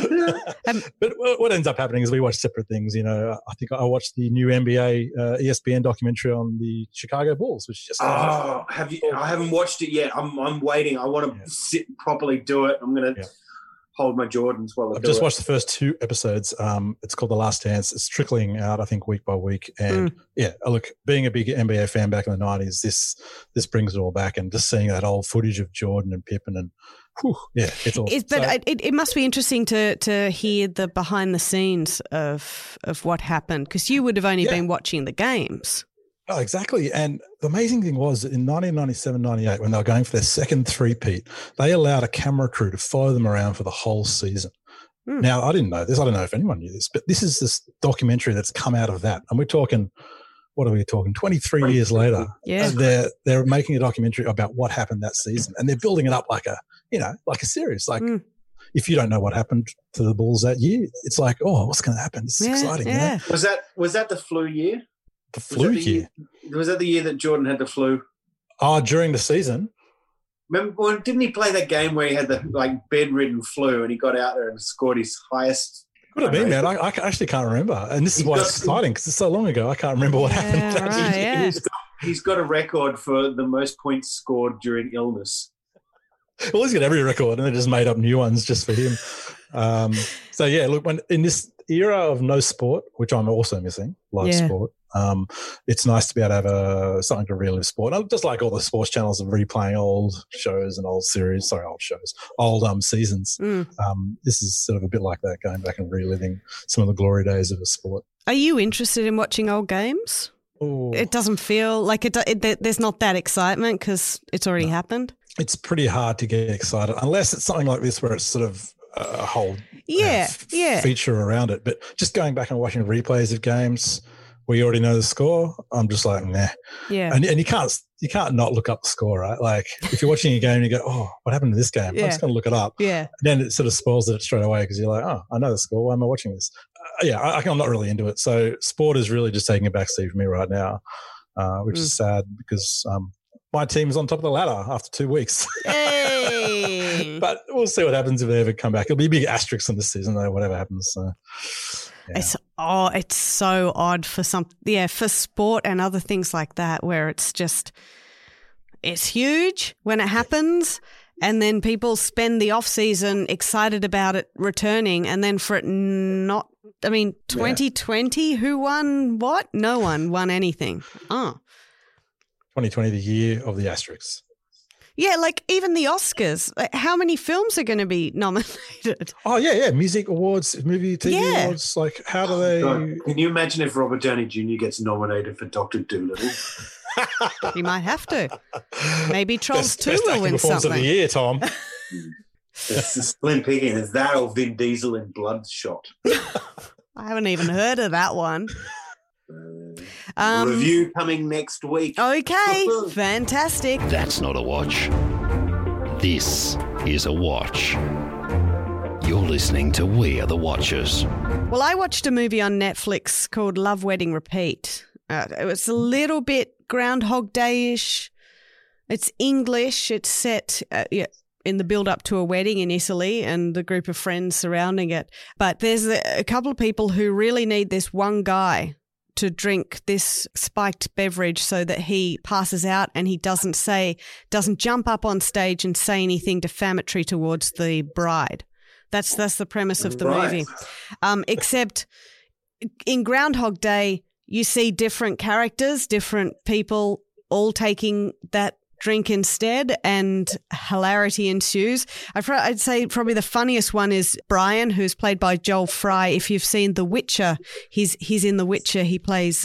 But what ends up happening is we watch separate things. I think I watched the new NBA ESPN documentary on the Chicago Bulls, which is just have you? I haven't watched it yet. I'm waiting. I want to sit and properly do it. I'm going to hold my Jordans while I've just watched the first 2 episodes. It's called The Last Dance. It's trickling out, I think, week by week. And look, being a big NBA fan back in the 90s, this brings it all back. And just seeing that old footage of Jordan and Pippen and it's all. It must be interesting to hear the behind the scenes of what happened, because you would have only been watching the games. Oh, exactly. And the amazing thing was in 1997-98, when they were going for their second three-peat, they allowed a camera crew to follow them around for the whole season. Now, I didn't know this. I don't know if anyone knew this, but this is this documentary that's come out of that. And we're talking, what are we talking, 23 years later. Yeah. They're making a documentary about what happened that season. And they're building it up like a series. Like, if you don't know what happened to the Bulls that year, it's like, oh, what's going to happen? This is exciting. Yeah. Was that the flu year? The flu year. Was that the year that Jordan had the flu? Oh, during the season. Remember, didn't he play that game where he had the bedridden flu and he got out there and scored his highest? Could have been, man. I actually can't remember. And this is why it's exciting, because it's so long ago. I can't remember what happened. Right, He's got a record for the most points scored during illness. Well, he's got every record, and they just made up new ones just for him. Look, when in this era of no sport, which I'm also missing, live sport, it's nice to be able to have something to relive sport. Just like all the sports channels are replaying old shows and old seasons. This is sort of a bit like that, going back and reliving some of the glory days of a sport. Are you interested in watching old games? Ooh. It doesn't feel like there's not that excitement because it's already happened. It's pretty hard to get excited unless it's something like this where it's sort of a whole feature around it. But just going back and watching replays of games where you already know the score, I'm just like, nah. Yeah. And you can't not look up the score, right? Like if you're watching a game and you go, oh, what happened to this game? I'm just going to look it up. Yeah. And then it sort of spoils it straight away because you're like, oh, I know the score. Why am I watching this? I'm not really into it. So sport is really just taking a backseat for me right now, which is sad because my team is on top of the ladder after 2 weeks. Hey. But we'll see what happens if they ever come back. It'll be a big asterisk on this season, though, whatever happens. So, yeah. It's so odd for for sport and other things like that, where it's huge when it happens, and then people spend the off season excited about it returning, and then for it not. I mean, 2020, who won what? No one won anything. 2020, the year of the asterisks. Yeah, like even the Oscars. Like, how many films are going to be nominated? Oh, yeah. Music awards, movie, TV awards. Like, how do they... God, can you imagine if Robert Downey Jr. gets nominated for Dr. Dolittle? He might have to. Maybe Trolls 2 best will win something. of the year, Tom. It's a slim picking. It's that or Vin Diesel in Bloodshot. I haven't even heard of that one. Review coming next week. Okay, fantastic. That's not a watch. This is a watch. You're listening to We Are the Watchers. Well, I watched a movie on Netflix called Love, Wedding, Repeat. It was a little bit Groundhog Day-ish. It's English. It's set in the build-up to a wedding in Italy and the group of friends surrounding it. But there's a couple of people who really need this one guy to drink this spiked beverage so that he passes out and he doesn't jump up on stage and say anything defamatory towards the bride. That's the premise of the movie. Except in Groundhog Day, you see different characters, different people all taking that drink instead, and hilarity ensues. I'd say probably the funniest one is Brian, who's played by Joel Fry. If you've seen The Witcher, he's in The Witcher. He plays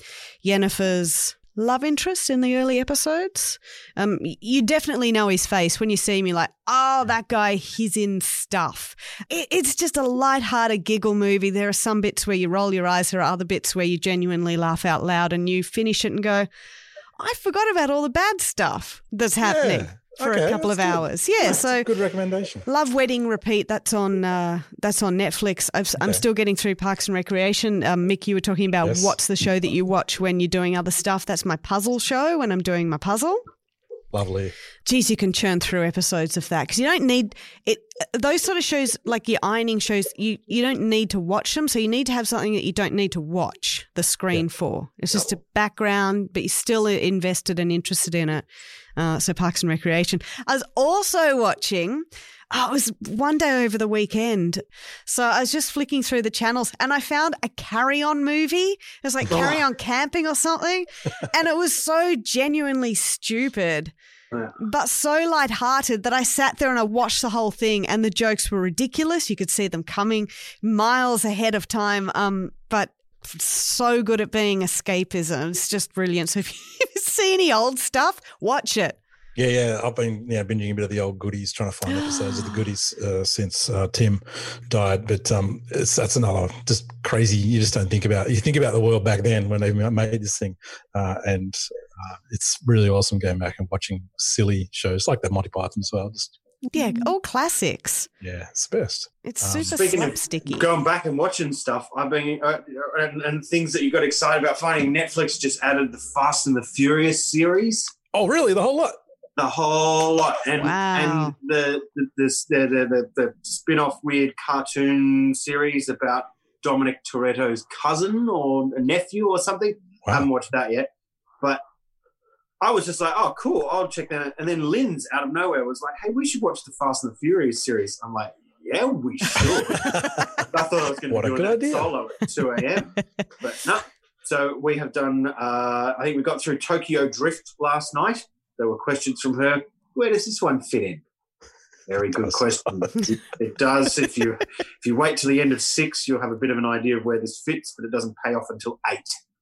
Yennefer's love interest in the early episodes. You definitely know his face. When you see him, you're like, oh, that guy, he's in stuff. It's just a lighthearted giggle movie. There are some bits where you roll your eyes. There are other bits where you genuinely laugh out loud, and you finish it and go, I forgot about all the bad stuff that's happening for a couple of hours. Yeah, so good recommendation. Love Wedding Repeat. That's on Netflix. I'm still getting through Parks and Recreation. Mick, you were talking about what's the show that you watch when you're doing other stuff. That's my puzzle show when I'm doing my puzzle. Lovely. Geez, you can churn through episodes of that because you don't need it. Those sort of shows, like your ironing shows, you don't need to watch them. So you need to have something that you don't need to watch the screen for. It's just a background, but you're still invested and interested in it. So Parks and Recreation. I was also watching, it was one day over the weekend. So I was just flicking through the channels and I found a Carry On movie. It was like Carry On Camping or something. And it was so genuinely stupid, but so lighthearted that I sat there and I watched the whole thing, and the jokes were ridiculous. You could see them coming miles ahead of time. But so good at being escapism. It's just brilliant. So if you see any old stuff, watch it. Yeah. I've been binging a bit of the old goodies, trying to find episodes of the goodies since Tim died. But that's another just crazy. You just don't think about. You think about the world back then when they made this thing, and it's really awesome going back and watching silly shows like that Monty Python as well. All classics. Yeah, it's the best. It's super slapsticky. Going back and watching stuff, I've been and things that you got excited about finding. Netflix just added the Fast and the Furious series. Oh, really? The whole lot? The whole lot, and the spin-off weird cartoon series about Dominic Toretto's cousin or a nephew or something. Wow. I haven't watched that yet, but I was just like, oh, cool, I'll check that out. And then Lynn's out of nowhere was like, hey, we should watch the Fast and the Furious series. I'm like, yeah, we should. I thought I was going to do it solo at 2 a.m. But no. So we have done, I think we got through Tokyo Drift last night. There were questions from her. Where does this one fit in? Very good question. It does. If you wait till the end of 6, you'll have a bit of an idea of where this fits, but it doesn't pay off until 8.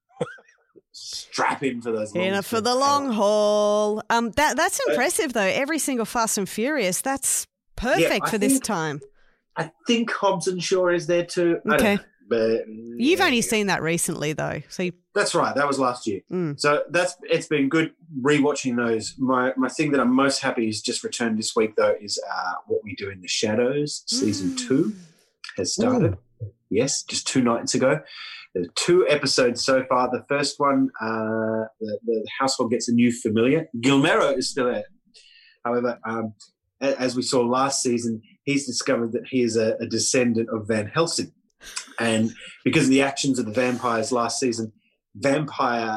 Strap in for those long for the long haul. That's impressive, though. Every single Fast and Furious, that's perfect for this time. I think Hobbs and Shaw is there too. Okay. But you've only seen that recently, though. So that's right. That was last year. So it's been good rewatching those. My thing that I'm most happy is just returned this week, though, is What We Do in the Shadows. Season 2 has started. Yes, just 2 nights ago. There's 2 episodes so far. The first one, the household gets a new familiar. Guillermo is still there. However, as we saw last season, he's discovered that he is a descendant of Van Helsing. And because of the actions of the vampires last season, vampire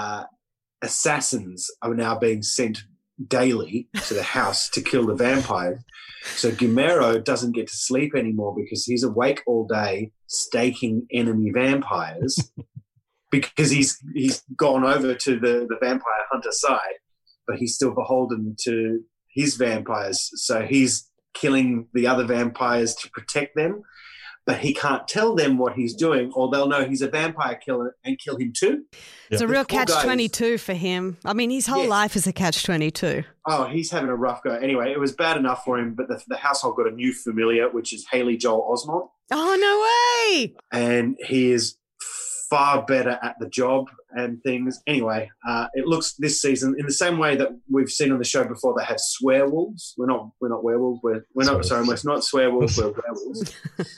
assassins are now being sent daily to the house to kill the vampires. So Guillermo doesn't get to sleep anymore because he's awake all day staking enemy vampires because he's gone over to the vampire hunter side, but he's still beholden to his vampires. So he's killing the other vampires to protect them. But he can't tell them what he's doing, or they'll know he's a vampire killer and kill him too. It's a real catch-22 for him. I mean, his whole life is a catch-22. Oh, he's having a rough go. Anyway, it was bad enough for him, but the household got a new familiar, which is Haley Joel Osment. Oh, no way! And he is far better at the job and things. Anyway, it looks this season in the same way that we've seen on the show before. They have swearwolves. We're not werewolves. We're not swearwolves. We're werewolves.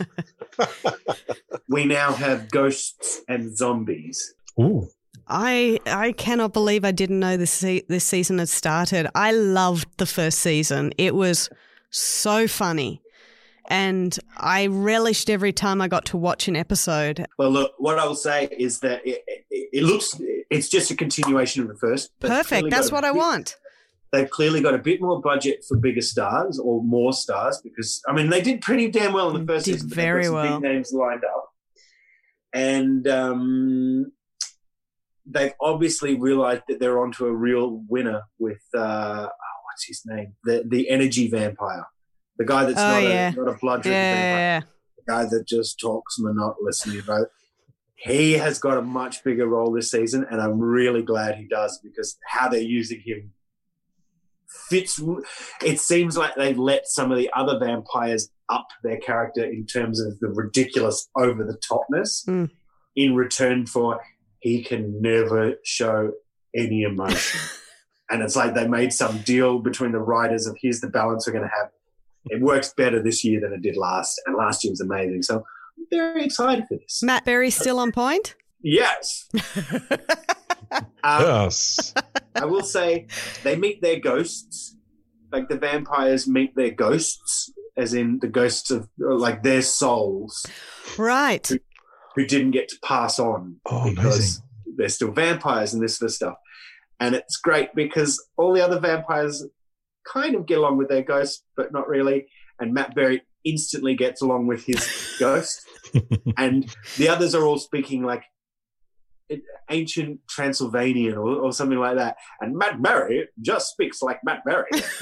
We now have ghosts and zombies. Ooh. I cannot believe I didn't know this season had started. I loved the first season. It was so funny. And I relished every time I got to watch an episode. Well, look, what I will say is that it's just a continuation of the first. Perfect. That's what I want. They've clearly got a bit more budget for bigger stars or more stars because, I mean, they did pretty damn well in the first season. Very well. Big names lined up. And they've obviously realized that they're onto a real winner with what's his name, the energy vampire, the guy that's not a blood-driven vampire, the guy that just talks monotonously. Right? He has got a much bigger role this season, and I'm really glad he does, because how they're using him fits. It seems like they've let some of the other vampires up their character in terms of the ridiculous over-the-topness in return for he can never show any emotion. And it's like they made some deal between the writers of here's the balance we're going to have. It works better this year than it did last, and last year was amazing. So I'm very excited for this. Matt Berry's still on point? Yes. Yes. I will say they meet their ghosts. Like the vampires meet their ghosts, as in the ghosts of like their souls. Right. Who didn't get to pass on because they're still vampires and this sort of stuff. And it's great because all the other vampires kind of get along with their ghosts, but not really. And Matt Berry instantly gets along with his ghost. And the others are all speaking like ancient Transylvanian or something like that. And Matt Berry just speaks like Matt Berry.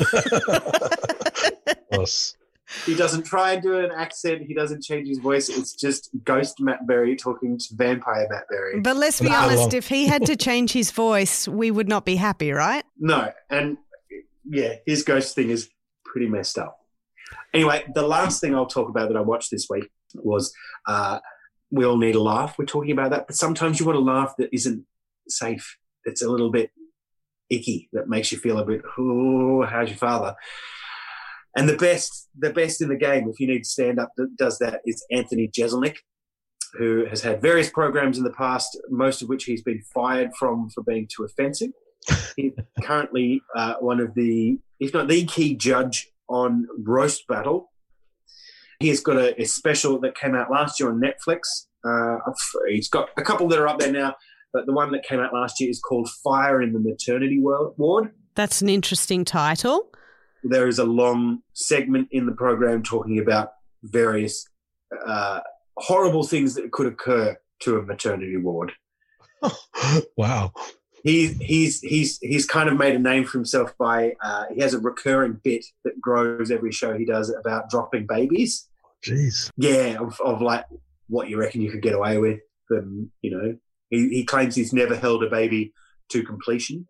Yes. He doesn't try and do an accent. He doesn't change his voice. It's just ghost Matt Berry talking to vampire Matt Berry. But let's be honest, if he had to change his voice, we would not be happy, right? No. And, yeah, his ghost thing is pretty messed up. Anyway, the last thing I'll talk about that I watched this week was We All Need a Laugh. We're talking about that. But sometimes you want a laugh that isn't safe, that's a little bit icky, that makes you feel a bit, oh, how's your father? And the best in the game, if you need stand-up that does that, is Anthony Jeselnik, who has had various programs in the past, most of which he's been fired from for being too offensive. He's currently one of the, if not the key judge on Roast Battle. He's got a special that came out last year on Netflix. He's got a couple that are up there now, but the one that came out last year is called Fire in the Maternity Ward. That's an interesting title. There is a long segment in the program talking about various horrible things that could occur to a maternity ward. Wow. He's kind of made a name for himself by he has a recurring bit that grows every show he does about dropping babies. Jeez. Yeah, of like what you reckon you could get away with. You know, he claims he's never held a baby to completion.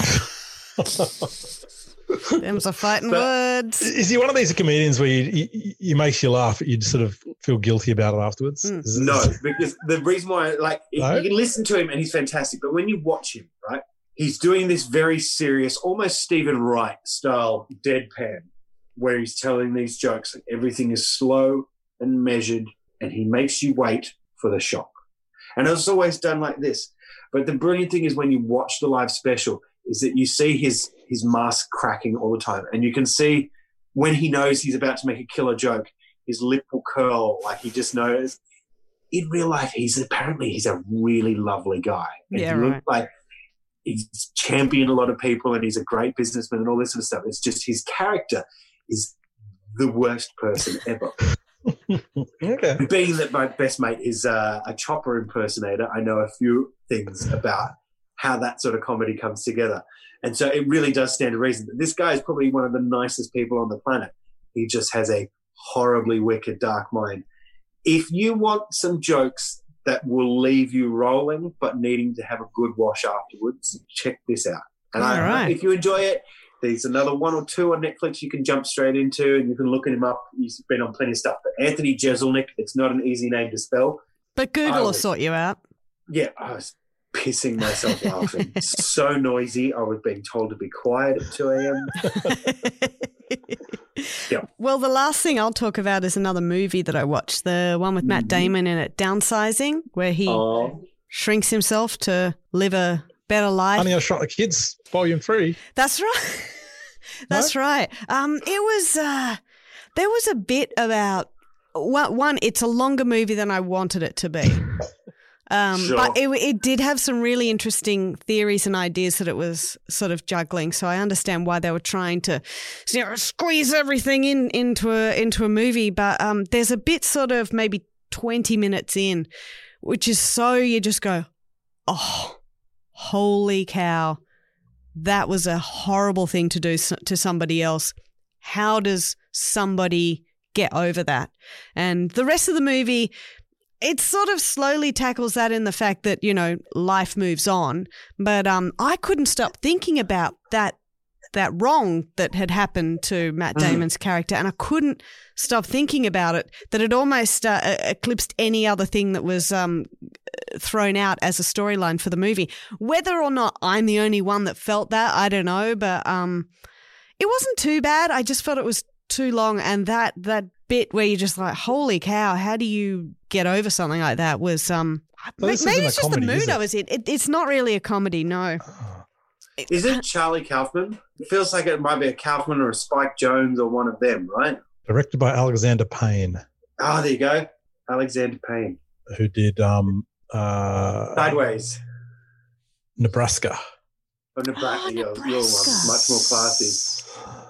Them's a fighting words. Is he one of these comedians where you makes you laugh, you sort of feel guilty about it afterwards? No, because the reason why, like, you can listen to him and he's fantastic, but when you watch him, right, he's doing this very serious, almost Stephen Wright style deadpan, where he's telling these jokes and everything is slow and measured, and he makes you wait for the shock. And it's always done like this. But the brilliant thing is when you watch the live special is that you see his mask cracking all the time. And you can see when he knows he's about to make a killer joke, his lip will curl, like he just knows. In real life, he's a really lovely guy. And yeah, he right. looks like he's championed a lot of people and he's a great businessman and all this sort of stuff. It's just his character is the worst person ever. Okay. Being that my best mate is a Chopper impersonator, I know a few things about how that sort of comedy comes together. And so it really does stand to reason that this guy is probably one of the nicest people on the planet. He just has a horribly wicked, dark mind. If you want some jokes that will leave you rolling but needing to have a good wash afterwards, check this out. And if you enjoy it, there's another one or two on Netflix you can jump straight into and you can look him up. He's been on plenty of stuff. But Anthony Jeselnik, it's not an easy name to spell. But Google will sort you out. Yeah, I was pissing myself laughing. So noisy. I was being told to be quiet at 2 a.m. Yeah. Well, the last thing I'll talk about is another movie that I watched, the one with Matt Damon in it, Downsizing, where he shrinks himself to live a better life. Honey, I Shrunk the Kids, Volume 3. That's right. That's right. It was there was a bit about one. It's a longer movie than I wanted it to be. Sure. But it did have some really interesting theories and ideas that it was sort of juggling. So I understand why they were trying to squeeze everything into a movie. But there's a bit sort of maybe 20 minutes in, which is so you just go, oh, holy cow, that was a horrible thing to do to somebody else. How does somebody get over that? And the rest of the movie, it sort of slowly tackles that in the fact that, you know, life moves on. But I couldn't stop thinking about that wrong that had happened to Matt Damon's character, and I couldn't stop thinking about it, that it almost eclipsed any other thing that was thrown out as a storyline for the movie. Whether or not I'm the only one that felt that, I don't know, but it wasn't too bad. I just felt it was too long, and that bit where you're just like, holy cow, how do you get over something like that was maybe it's just the mood I was in. It's not really a comedy, no. Is it Charlie Kaufman? It feels like it might be a Kaufman or a Spike Jonze or one of them, right? Directed by Alexander Payne. Oh, there you go. Alexander Payne. Who did Sideways. Nebraska. Oh, Nebraska. Your one. Much more classy.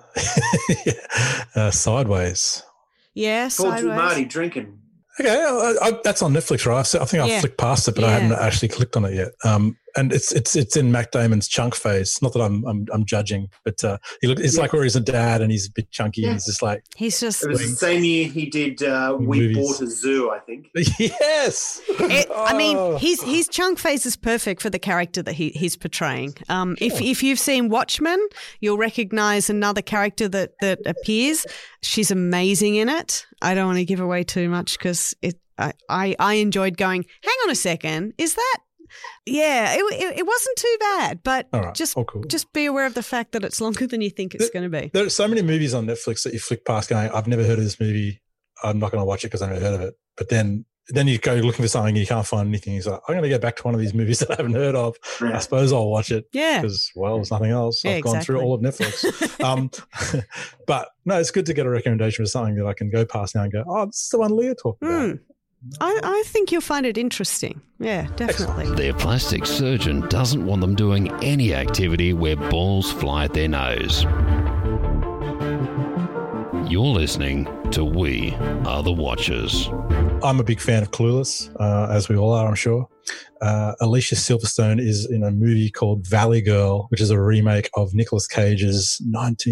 Sideways. Yeah, Sideways. Sideways. Marty drinking. Okay, that's on Netflix, right? I think I flicked past it, but I hadn't actually clicked on it yet. And it's in Matt Damon's chunk phase. Not that I'm judging, but it's like where he's a dad and he's a bit chunky. And he's just like it was the same year he did We Bought a Zoo, I think. Yes. I mean, his chunk phase is perfect for the character that he's portraying. If you've seen Watchmen, you'll recognize another character that appears. She's amazing in it. I don't want to give away too much because I enjoyed going, hang on a second, is that? Yeah, it wasn't too bad, but just be aware of the fact that it's longer than you think it's going to be. There are so many movies on Netflix that you flick past going, I've never heard of this movie. I'm not going to watch it because I've never heard of it. But then you go looking for something and you can't find anything. He's like, I'm going to get back to one of these movies that I haven't heard of. Yeah. I suppose I'll watch it. Yeah. Because, well, there's nothing else. I've gone through all of Netflix. But no, it's good to get a recommendation for something that I can go past now and go, oh, this is the one Leah talked about. I think you'll find it interesting. Yeah, definitely. Excellent. Their plastic surgeon doesn't want them doing any activity where balls fly at their nose. You're listening to We Are the Watchers. I'm a big fan of Clueless, as we all are, I'm sure. Alicia Silverstone is in a movie called Valley Girl, which is a remake of Nicolas Cage's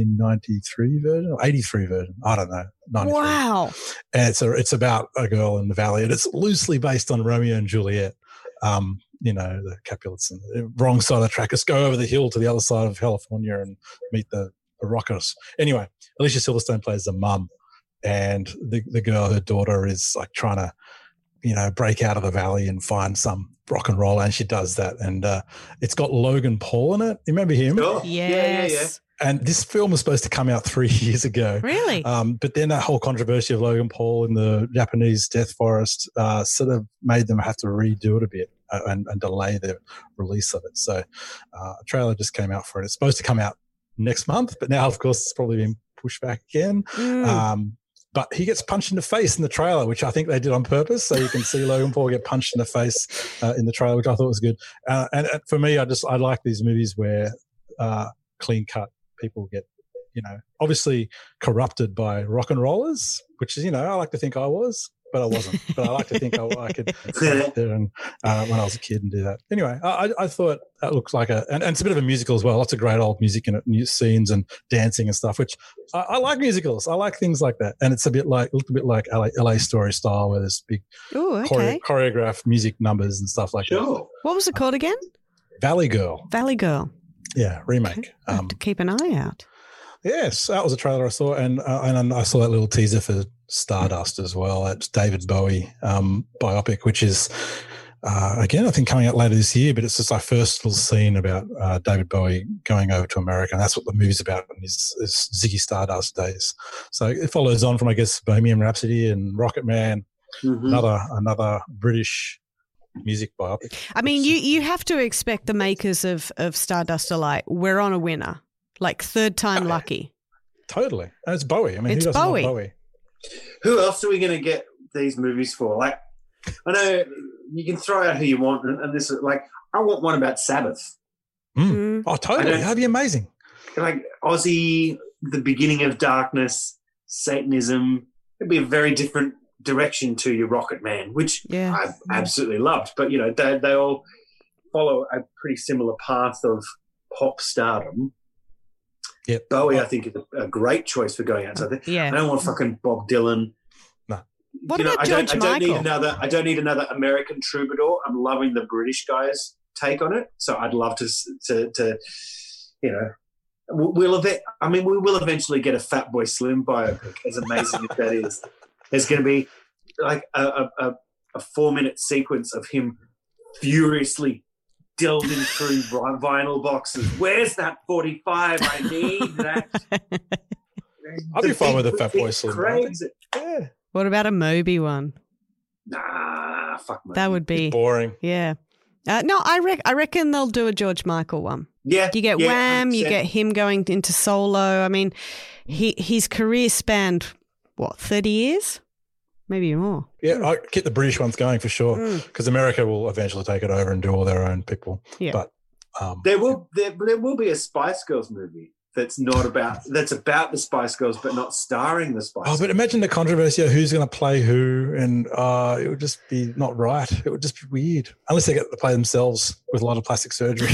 1993 version or 83 version. I don't know. 93. Wow. And it's about a girl in the valley, and it's loosely based on Romeo and Juliet. You know, the Capulets and the wrong side of the track. Just go over the hill to the other side of California and meet the rockers. Anyway, Alicia Silverstone plays the mum, and the girl, her daughter, is like trying to, you know, break out of the valley and find some rock and roll, and she does that. And it's got Logan Paul in it. You remember him? Oh, yes. Yeah. And this film was supposed to come out 3 years ago. Really? But then that whole controversy of Logan Paul in the Japanese death forest sort of made them have to redo it a bit and delay the release of it. So a trailer just came out for it. It's supposed to come out next month, but now, of course, it's probably been pushed back again. But he gets punched in the face in the trailer, which I think they did on purpose. So you can see Logan Paul get punched in the face in the trailer, which I thought was good. And for me, I like these movies where clean cut people get, you know, obviously corrupted by rock and rollers, which is, you know, I like to think I was, but I wasn't. But I like to think I could get out there and when I was a kid and do that. Anyway, I thought that looks like and it's a bit of a musical as well. Lots of great old music in it, new scenes and dancing and stuff, which I like musicals. I like things like that. And it's a little bit like LA Story style, where there's big choreographed music numbers and stuff like that. What was it called again? Valley Girl. Valley Girl. Yeah, remake. Okay. I have to keep an eye out. Yes, that was a trailer I saw, and I saw that little teaser for Stardust as well. It's David Bowie biopic, which is again I think coming out later this year. But it's just our first little scene about David Bowie going over to America, and that's what the movie's about in his Ziggy Stardust days. So it follows on from, I guess, Bohemian Rhapsody and Rocket Man, another British music biopic. I mean, you have to expect the makers of Stardust are like, we're on a winner. Like third time lucky. Totally. And it's Bowie. I mean, it's who doesn't Bowie. love Bowie? Who else are we going to get these movies for? Like, I know you can throw out who you want, and this is like, I want one about Sabbath. Oh, totally. That'd be amazing. Like Ozzy, the beginning of darkness, Satanism. It'd be a very different direction to your Rocket Man, which I've absolutely loved. But, you know, they all follow a pretty similar path of pop stardom. Yep. Bowie, I think, is a great choice for going out. So I don't want fucking Bob Dylan. No. What about George Michael? I don't need another American troubadour. I'm loving the British guys' take on it. So I'd love to we will eventually get a Fatboy Slim biopic, as amazing as that is. There's going to be like a 4-minute sequence of him furiously delving through vinyl boxes. Where's that 45? I need that. I'd be fine with a Fatboy Slim. Crazy. Yeah. What about a Moby one? Nah, fuck Moby. That would be boring. Yeah. No, I reckon they'll do a George Michael one. Yeah. You get Wham, 100%. you get him going into solo. I mean, his career spanned, 30 years? Maybe more. Yeah, I get the British ones going for sure, because America will eventually take it over and do all their own people. Yeah. But there will be a Spice Girls movie that's about the Spice Girls but not starring the Spice Girls. but imagine the controversy of who's going to play who, and it would just be not right. It would just be weird, unless they get to play themselves with a lot of plastic surgery.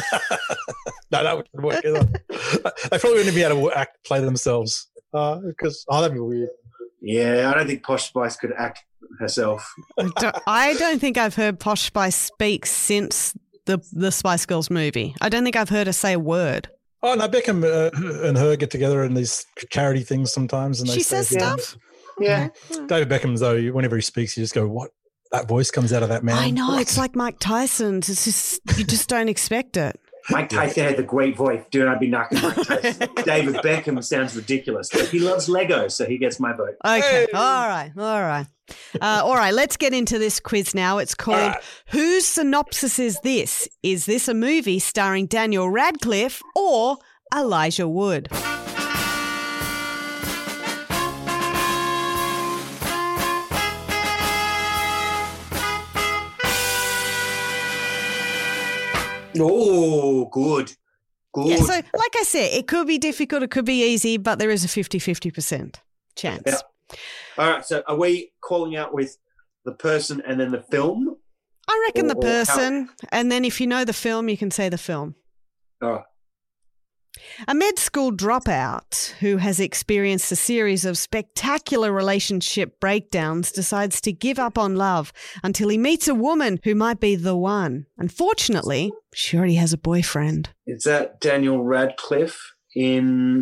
No, that wouldn't work either. They probably wouldn't be able to play themselves because that'd be weird. Yeah, I don't think Posh Spice could act herself. I don't think I've heard Posh Spice speak since the Spice Girls movie. I don't think I've heard her say a word. Oh, no, Beckham and her get together in these charity things sometimes. And She says stuff? Yeah. David Beckham, though, whenever he speaks, you just go, what? That voice comes out of that man. I know. What? It's like Mike Tyson's. It's just, you just don't expect it. Mike Tyson had the great voice. Do not be knocking Mike Tyson. David Beckham sounds ridiculous, but he loves Lego, so he gets my vote. Okay. Hey. All right. All right. Let's get into this quiz now. It's called Whose Synopsis Is This? Is this a movie starring Daniel Radcliffe or Elijah Wood? Oh, good. Yeah, so like I said, it could be difficult, it could be easy, but there is a 50% chance. Yeah. All right, so are we calling out with the person and then the film? I reckon the person, and then if you know the film, you can say the film. All right. A med school dropout who has experienced a series of spectacular relationship breakdowns decides to give up on love until he meets a woman who might be the one. Unfortunately, she already has a boyfriend. Is that Daniel Radcliffe in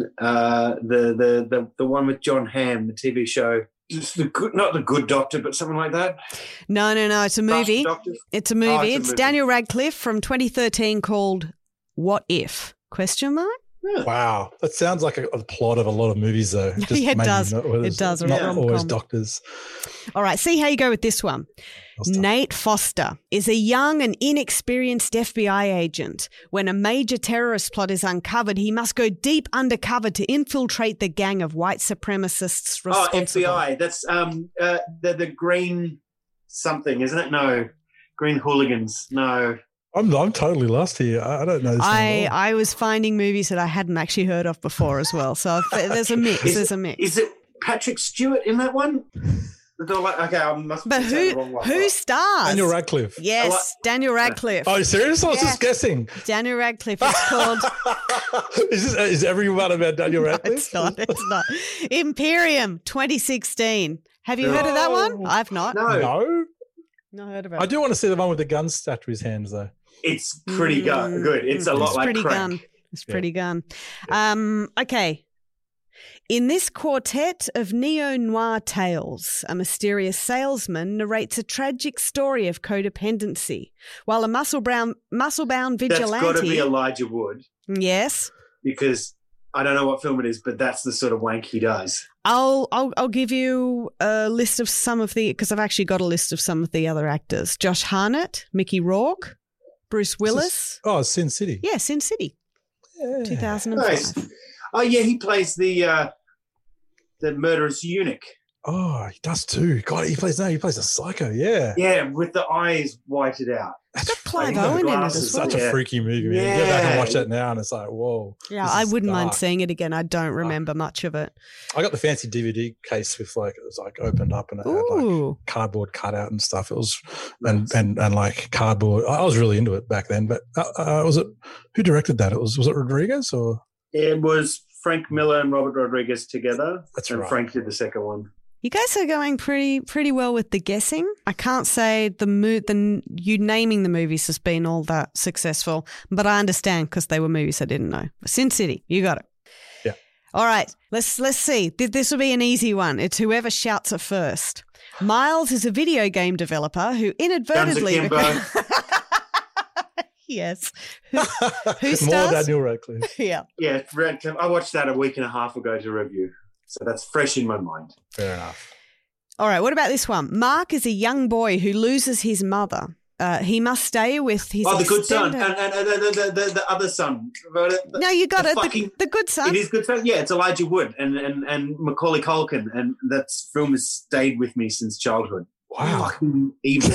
the one with John Hamm, the TV show? Not the Good Doctor, but something like that? No. It's a movie. It's a movie. It's Daniel Radcliffe from 2013 called What If? ? Yeah. Wow. That sounds like a plot of a lot of movies, though. Just it does. It does. Not always doctors. All right. See how you go with this one. Nate Foster is a young and inexperienced FBI agent. When a major terrorist plot is uncovered, he must go deep undercover to infiltrate the gang of white supremacists responsible. Oh, FBI. That's the green something, isn't it? No. Green hooligans. No. I'm totally lost here. I don't know this I was finding movies that I hadn't actually heard of before as well. So there's a mix. Is it Patrick Stewart in that one? Okay, I must. But who stars? Daniel Radcliffe. Yes, Daniel Radcliffe. Oh, serious? I was just guessing. Daniel Radcliffe. It's called. Is everyone about Daniel Radcliffe? No, it's not. Imperium 2016. Have you heard of that one? I've not. No. Not heard about it. I do want to see the one with the gun stuck to his hands, though. It's pretty good. It's a lot like pretty Crank. gun. It's pretty gun. Okay. In this quartet of neo-noir tales, a mysterious salesman narrates a tragic story of codependency, while a muscle-bound vigilante... That's got to be Elijah Wood. Yes. Because I don't know what film it is, but that's the sort of wank he does. I'll give you a list of some of the, because I've actually got a list of some of the other actors. Josh Hartnett, Mickey Rourke, Bruce Willis. Sin City. Yeah, Sin City. Yeah. 2005. Nice. Oh yeah, he plays the murderous eunuch. Oh, he does too. God, he plays a psycho. Yeah. Yeah, with the eyes whited out. It's got Clive I think Owen in it glasses, as well. Such a freaky movie, man. You go back and watch Yeah. that now, and it's like, whoa. Yeah, this I is wouldn't mind dark. seeing it again. I don't remember much of it. I got the fancy DVD case with like it was like opened up and it had like Ooh. cardboard cutout and stuff. It was and like cardboard. I was really into it back then. But was it who directed that? Was it Rodriguez or? It was Frank Miller and Robert Rodriguez together. That's and right. Frank did the second one. You guys are going pretty well with the guessing. I can't say you naming the movies has been all that successful, but I understand because they were movies I didn't know. Sin City, you got it. Yeah. All right, let's see. This will be an easy one. It's whoever shouts it first. Miles is a video game developer who inadvertently. Guns Akimbo. Yes. Who More stars? Daniel Radcliffe. Yeah. Yeah, I watched that a week and a half ago to review. So that's fresh in my mind. Fair enough. All right, what about this one? Mark is a young boy who loses his mother. He must stay with his The good son extended- and the other son. No, you got it. fucking- The good son. It is good son. Yeah, it's Elijah Wood and Macaulay Culkin, and that film has stayed with me since childhood. Wow. Fucking evil.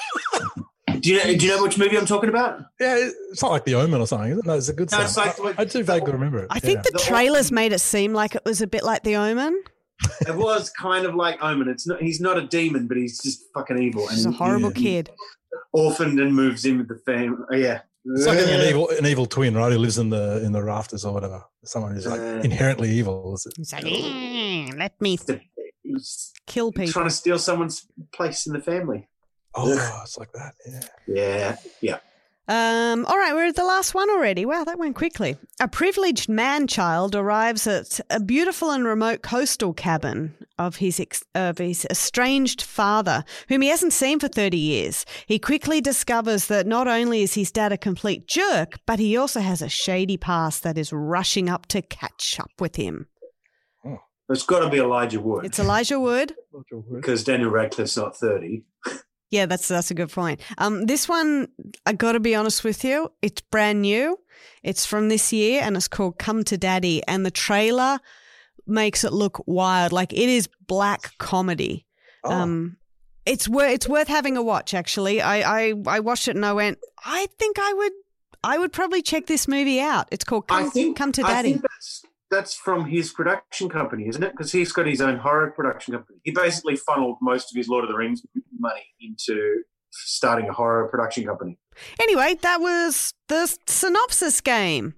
Do you know which movie I'm talking about? Yeah, it's not like The Omen or something, is it? No, it's a good No, son. it's like- I do vaguely remember it. I think the The trailers Omen. made it seem like it was a bit like The Omen. It was kind of like Omen. It's not. He's not a demon, but he's just fucking evil. He's a horrible kid. Orphaned and moves in with the family. Oh, yeah. It's like an evil twin, right? Who lives in the rafters or whatever. Someone who's like inherently evil. Is it? He's like, let me He's kill people. trying to steal someone's place in the family. Oh, it's like that. Yeah. Yeah. All right, we're at the last one already. Wow, that went quickly. A privileged man-child arrives at a beautiful and remote coastal cabin of his estranged father, whom he hasn't seen for 30 years. He quickly discovers that not only is his dad a complete jerk, but he also has a shady past that is rushing up to catch up with him. It's got to be Elijah Wood. It's Elijah Wood. Because Daniel Radcliffe's not 30. Yeah, that's a good point. This one, I got to be honest with you, it's brand new. It's from this year and it's called Come to Daddy, and the trailer makes it look wild. Like it is black comedy. Oh. It's worth having a watch. Actually, I watched it and I went, I think I would probably check this movie out. It's called Come to Daddy. I think that's from his production company, isn't it? Because he's got his own horror production company. He basically funneled most of his Lord of the Rings money into starting a horror production company. Anyway, that was the synopsis game.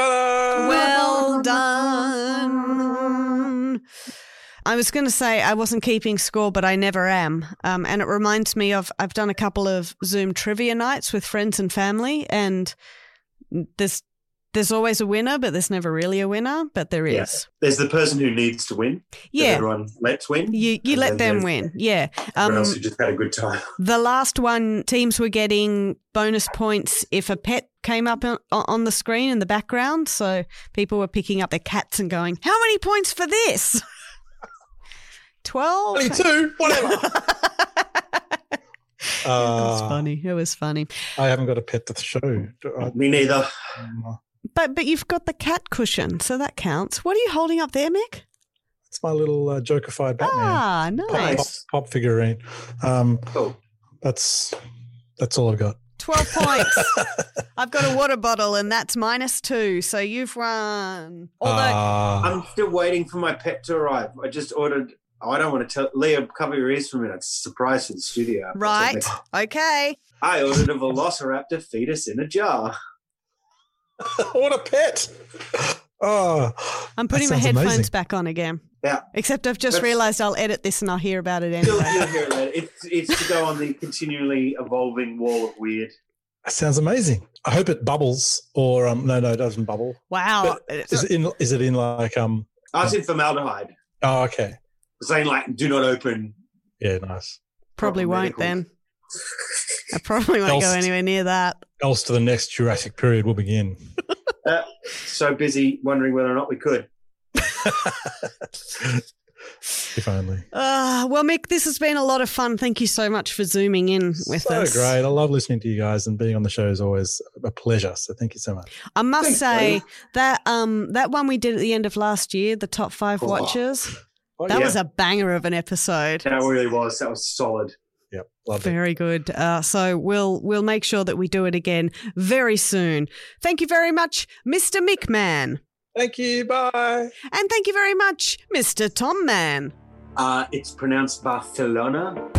Well done. I was going to say I wasn't keeping score, but I never am. And it reminds me of I've done a couple of Zoom trivia nights with friends and family, and there's always a winner, but there's never really a winner, but there is. Yeah. There's the person who needs to win. Yeah. Everyone lets win. You let them win. Yeah. Everyone else who just had a good time. The last one, teams were getting bonus points if a pet came up on the screen in the background. So people were picking up their cats and going, how many points for this? 12? 22, whatever. It was funny. It was funny. I haven't got a pet to show. Me neither. But you've got the cat cushion, so that counts. What are you holding up there, Mick? It's my little Jokerified Batman. Ah, nice. Pop figurine. Cool. That's all I've got. 12 points. I've got a water bottle, and that's -2, so you've won. Although I'm still waiting for my pet to arrive. I just ordered. I don't want to tell Leah, cover your ears for a minute. It's a surprise for the studio. right, okay. I ordered a Velociraptor fetus in a jar. What a pet! Oh, I'm putting that my sounds headphones amazing. back on again. Yeah. Except I've just That's- realised I'll edit this and I'll hear about it You'll anyway. hear it later. It's to go on the continually evolving wall of weird. That sounds amazing. I hope it bubbles, or no, it doesn't bubble. Wow. Is it in like I was in formaldehyde. Oh, okay. Saying like, do not open. Yeah, nice. Probably won't medicals. then. I probably won't go Else- anywhere near that. Else to the next Jurassic period will begin. So busy wondering whether or not we could. If only. Well, Mick, this has been a lot of fun. Thank you so much for zooming in with us. So great. I love listening to you guys, and being on the show is always a pleasure. So thank you so much. I must Thanks, say buddy. that that one we did at the end of last year, the top 5 watches, That was a banger of an episode. That really was. That was solid. Yep, loved it. Very good. So we'll make sure that we do it again very soon. Thank you very much, Mr. McMahon. Thank you. Bye. And thank you very much, Mr. Tom Man. It's pronounced Barcelona.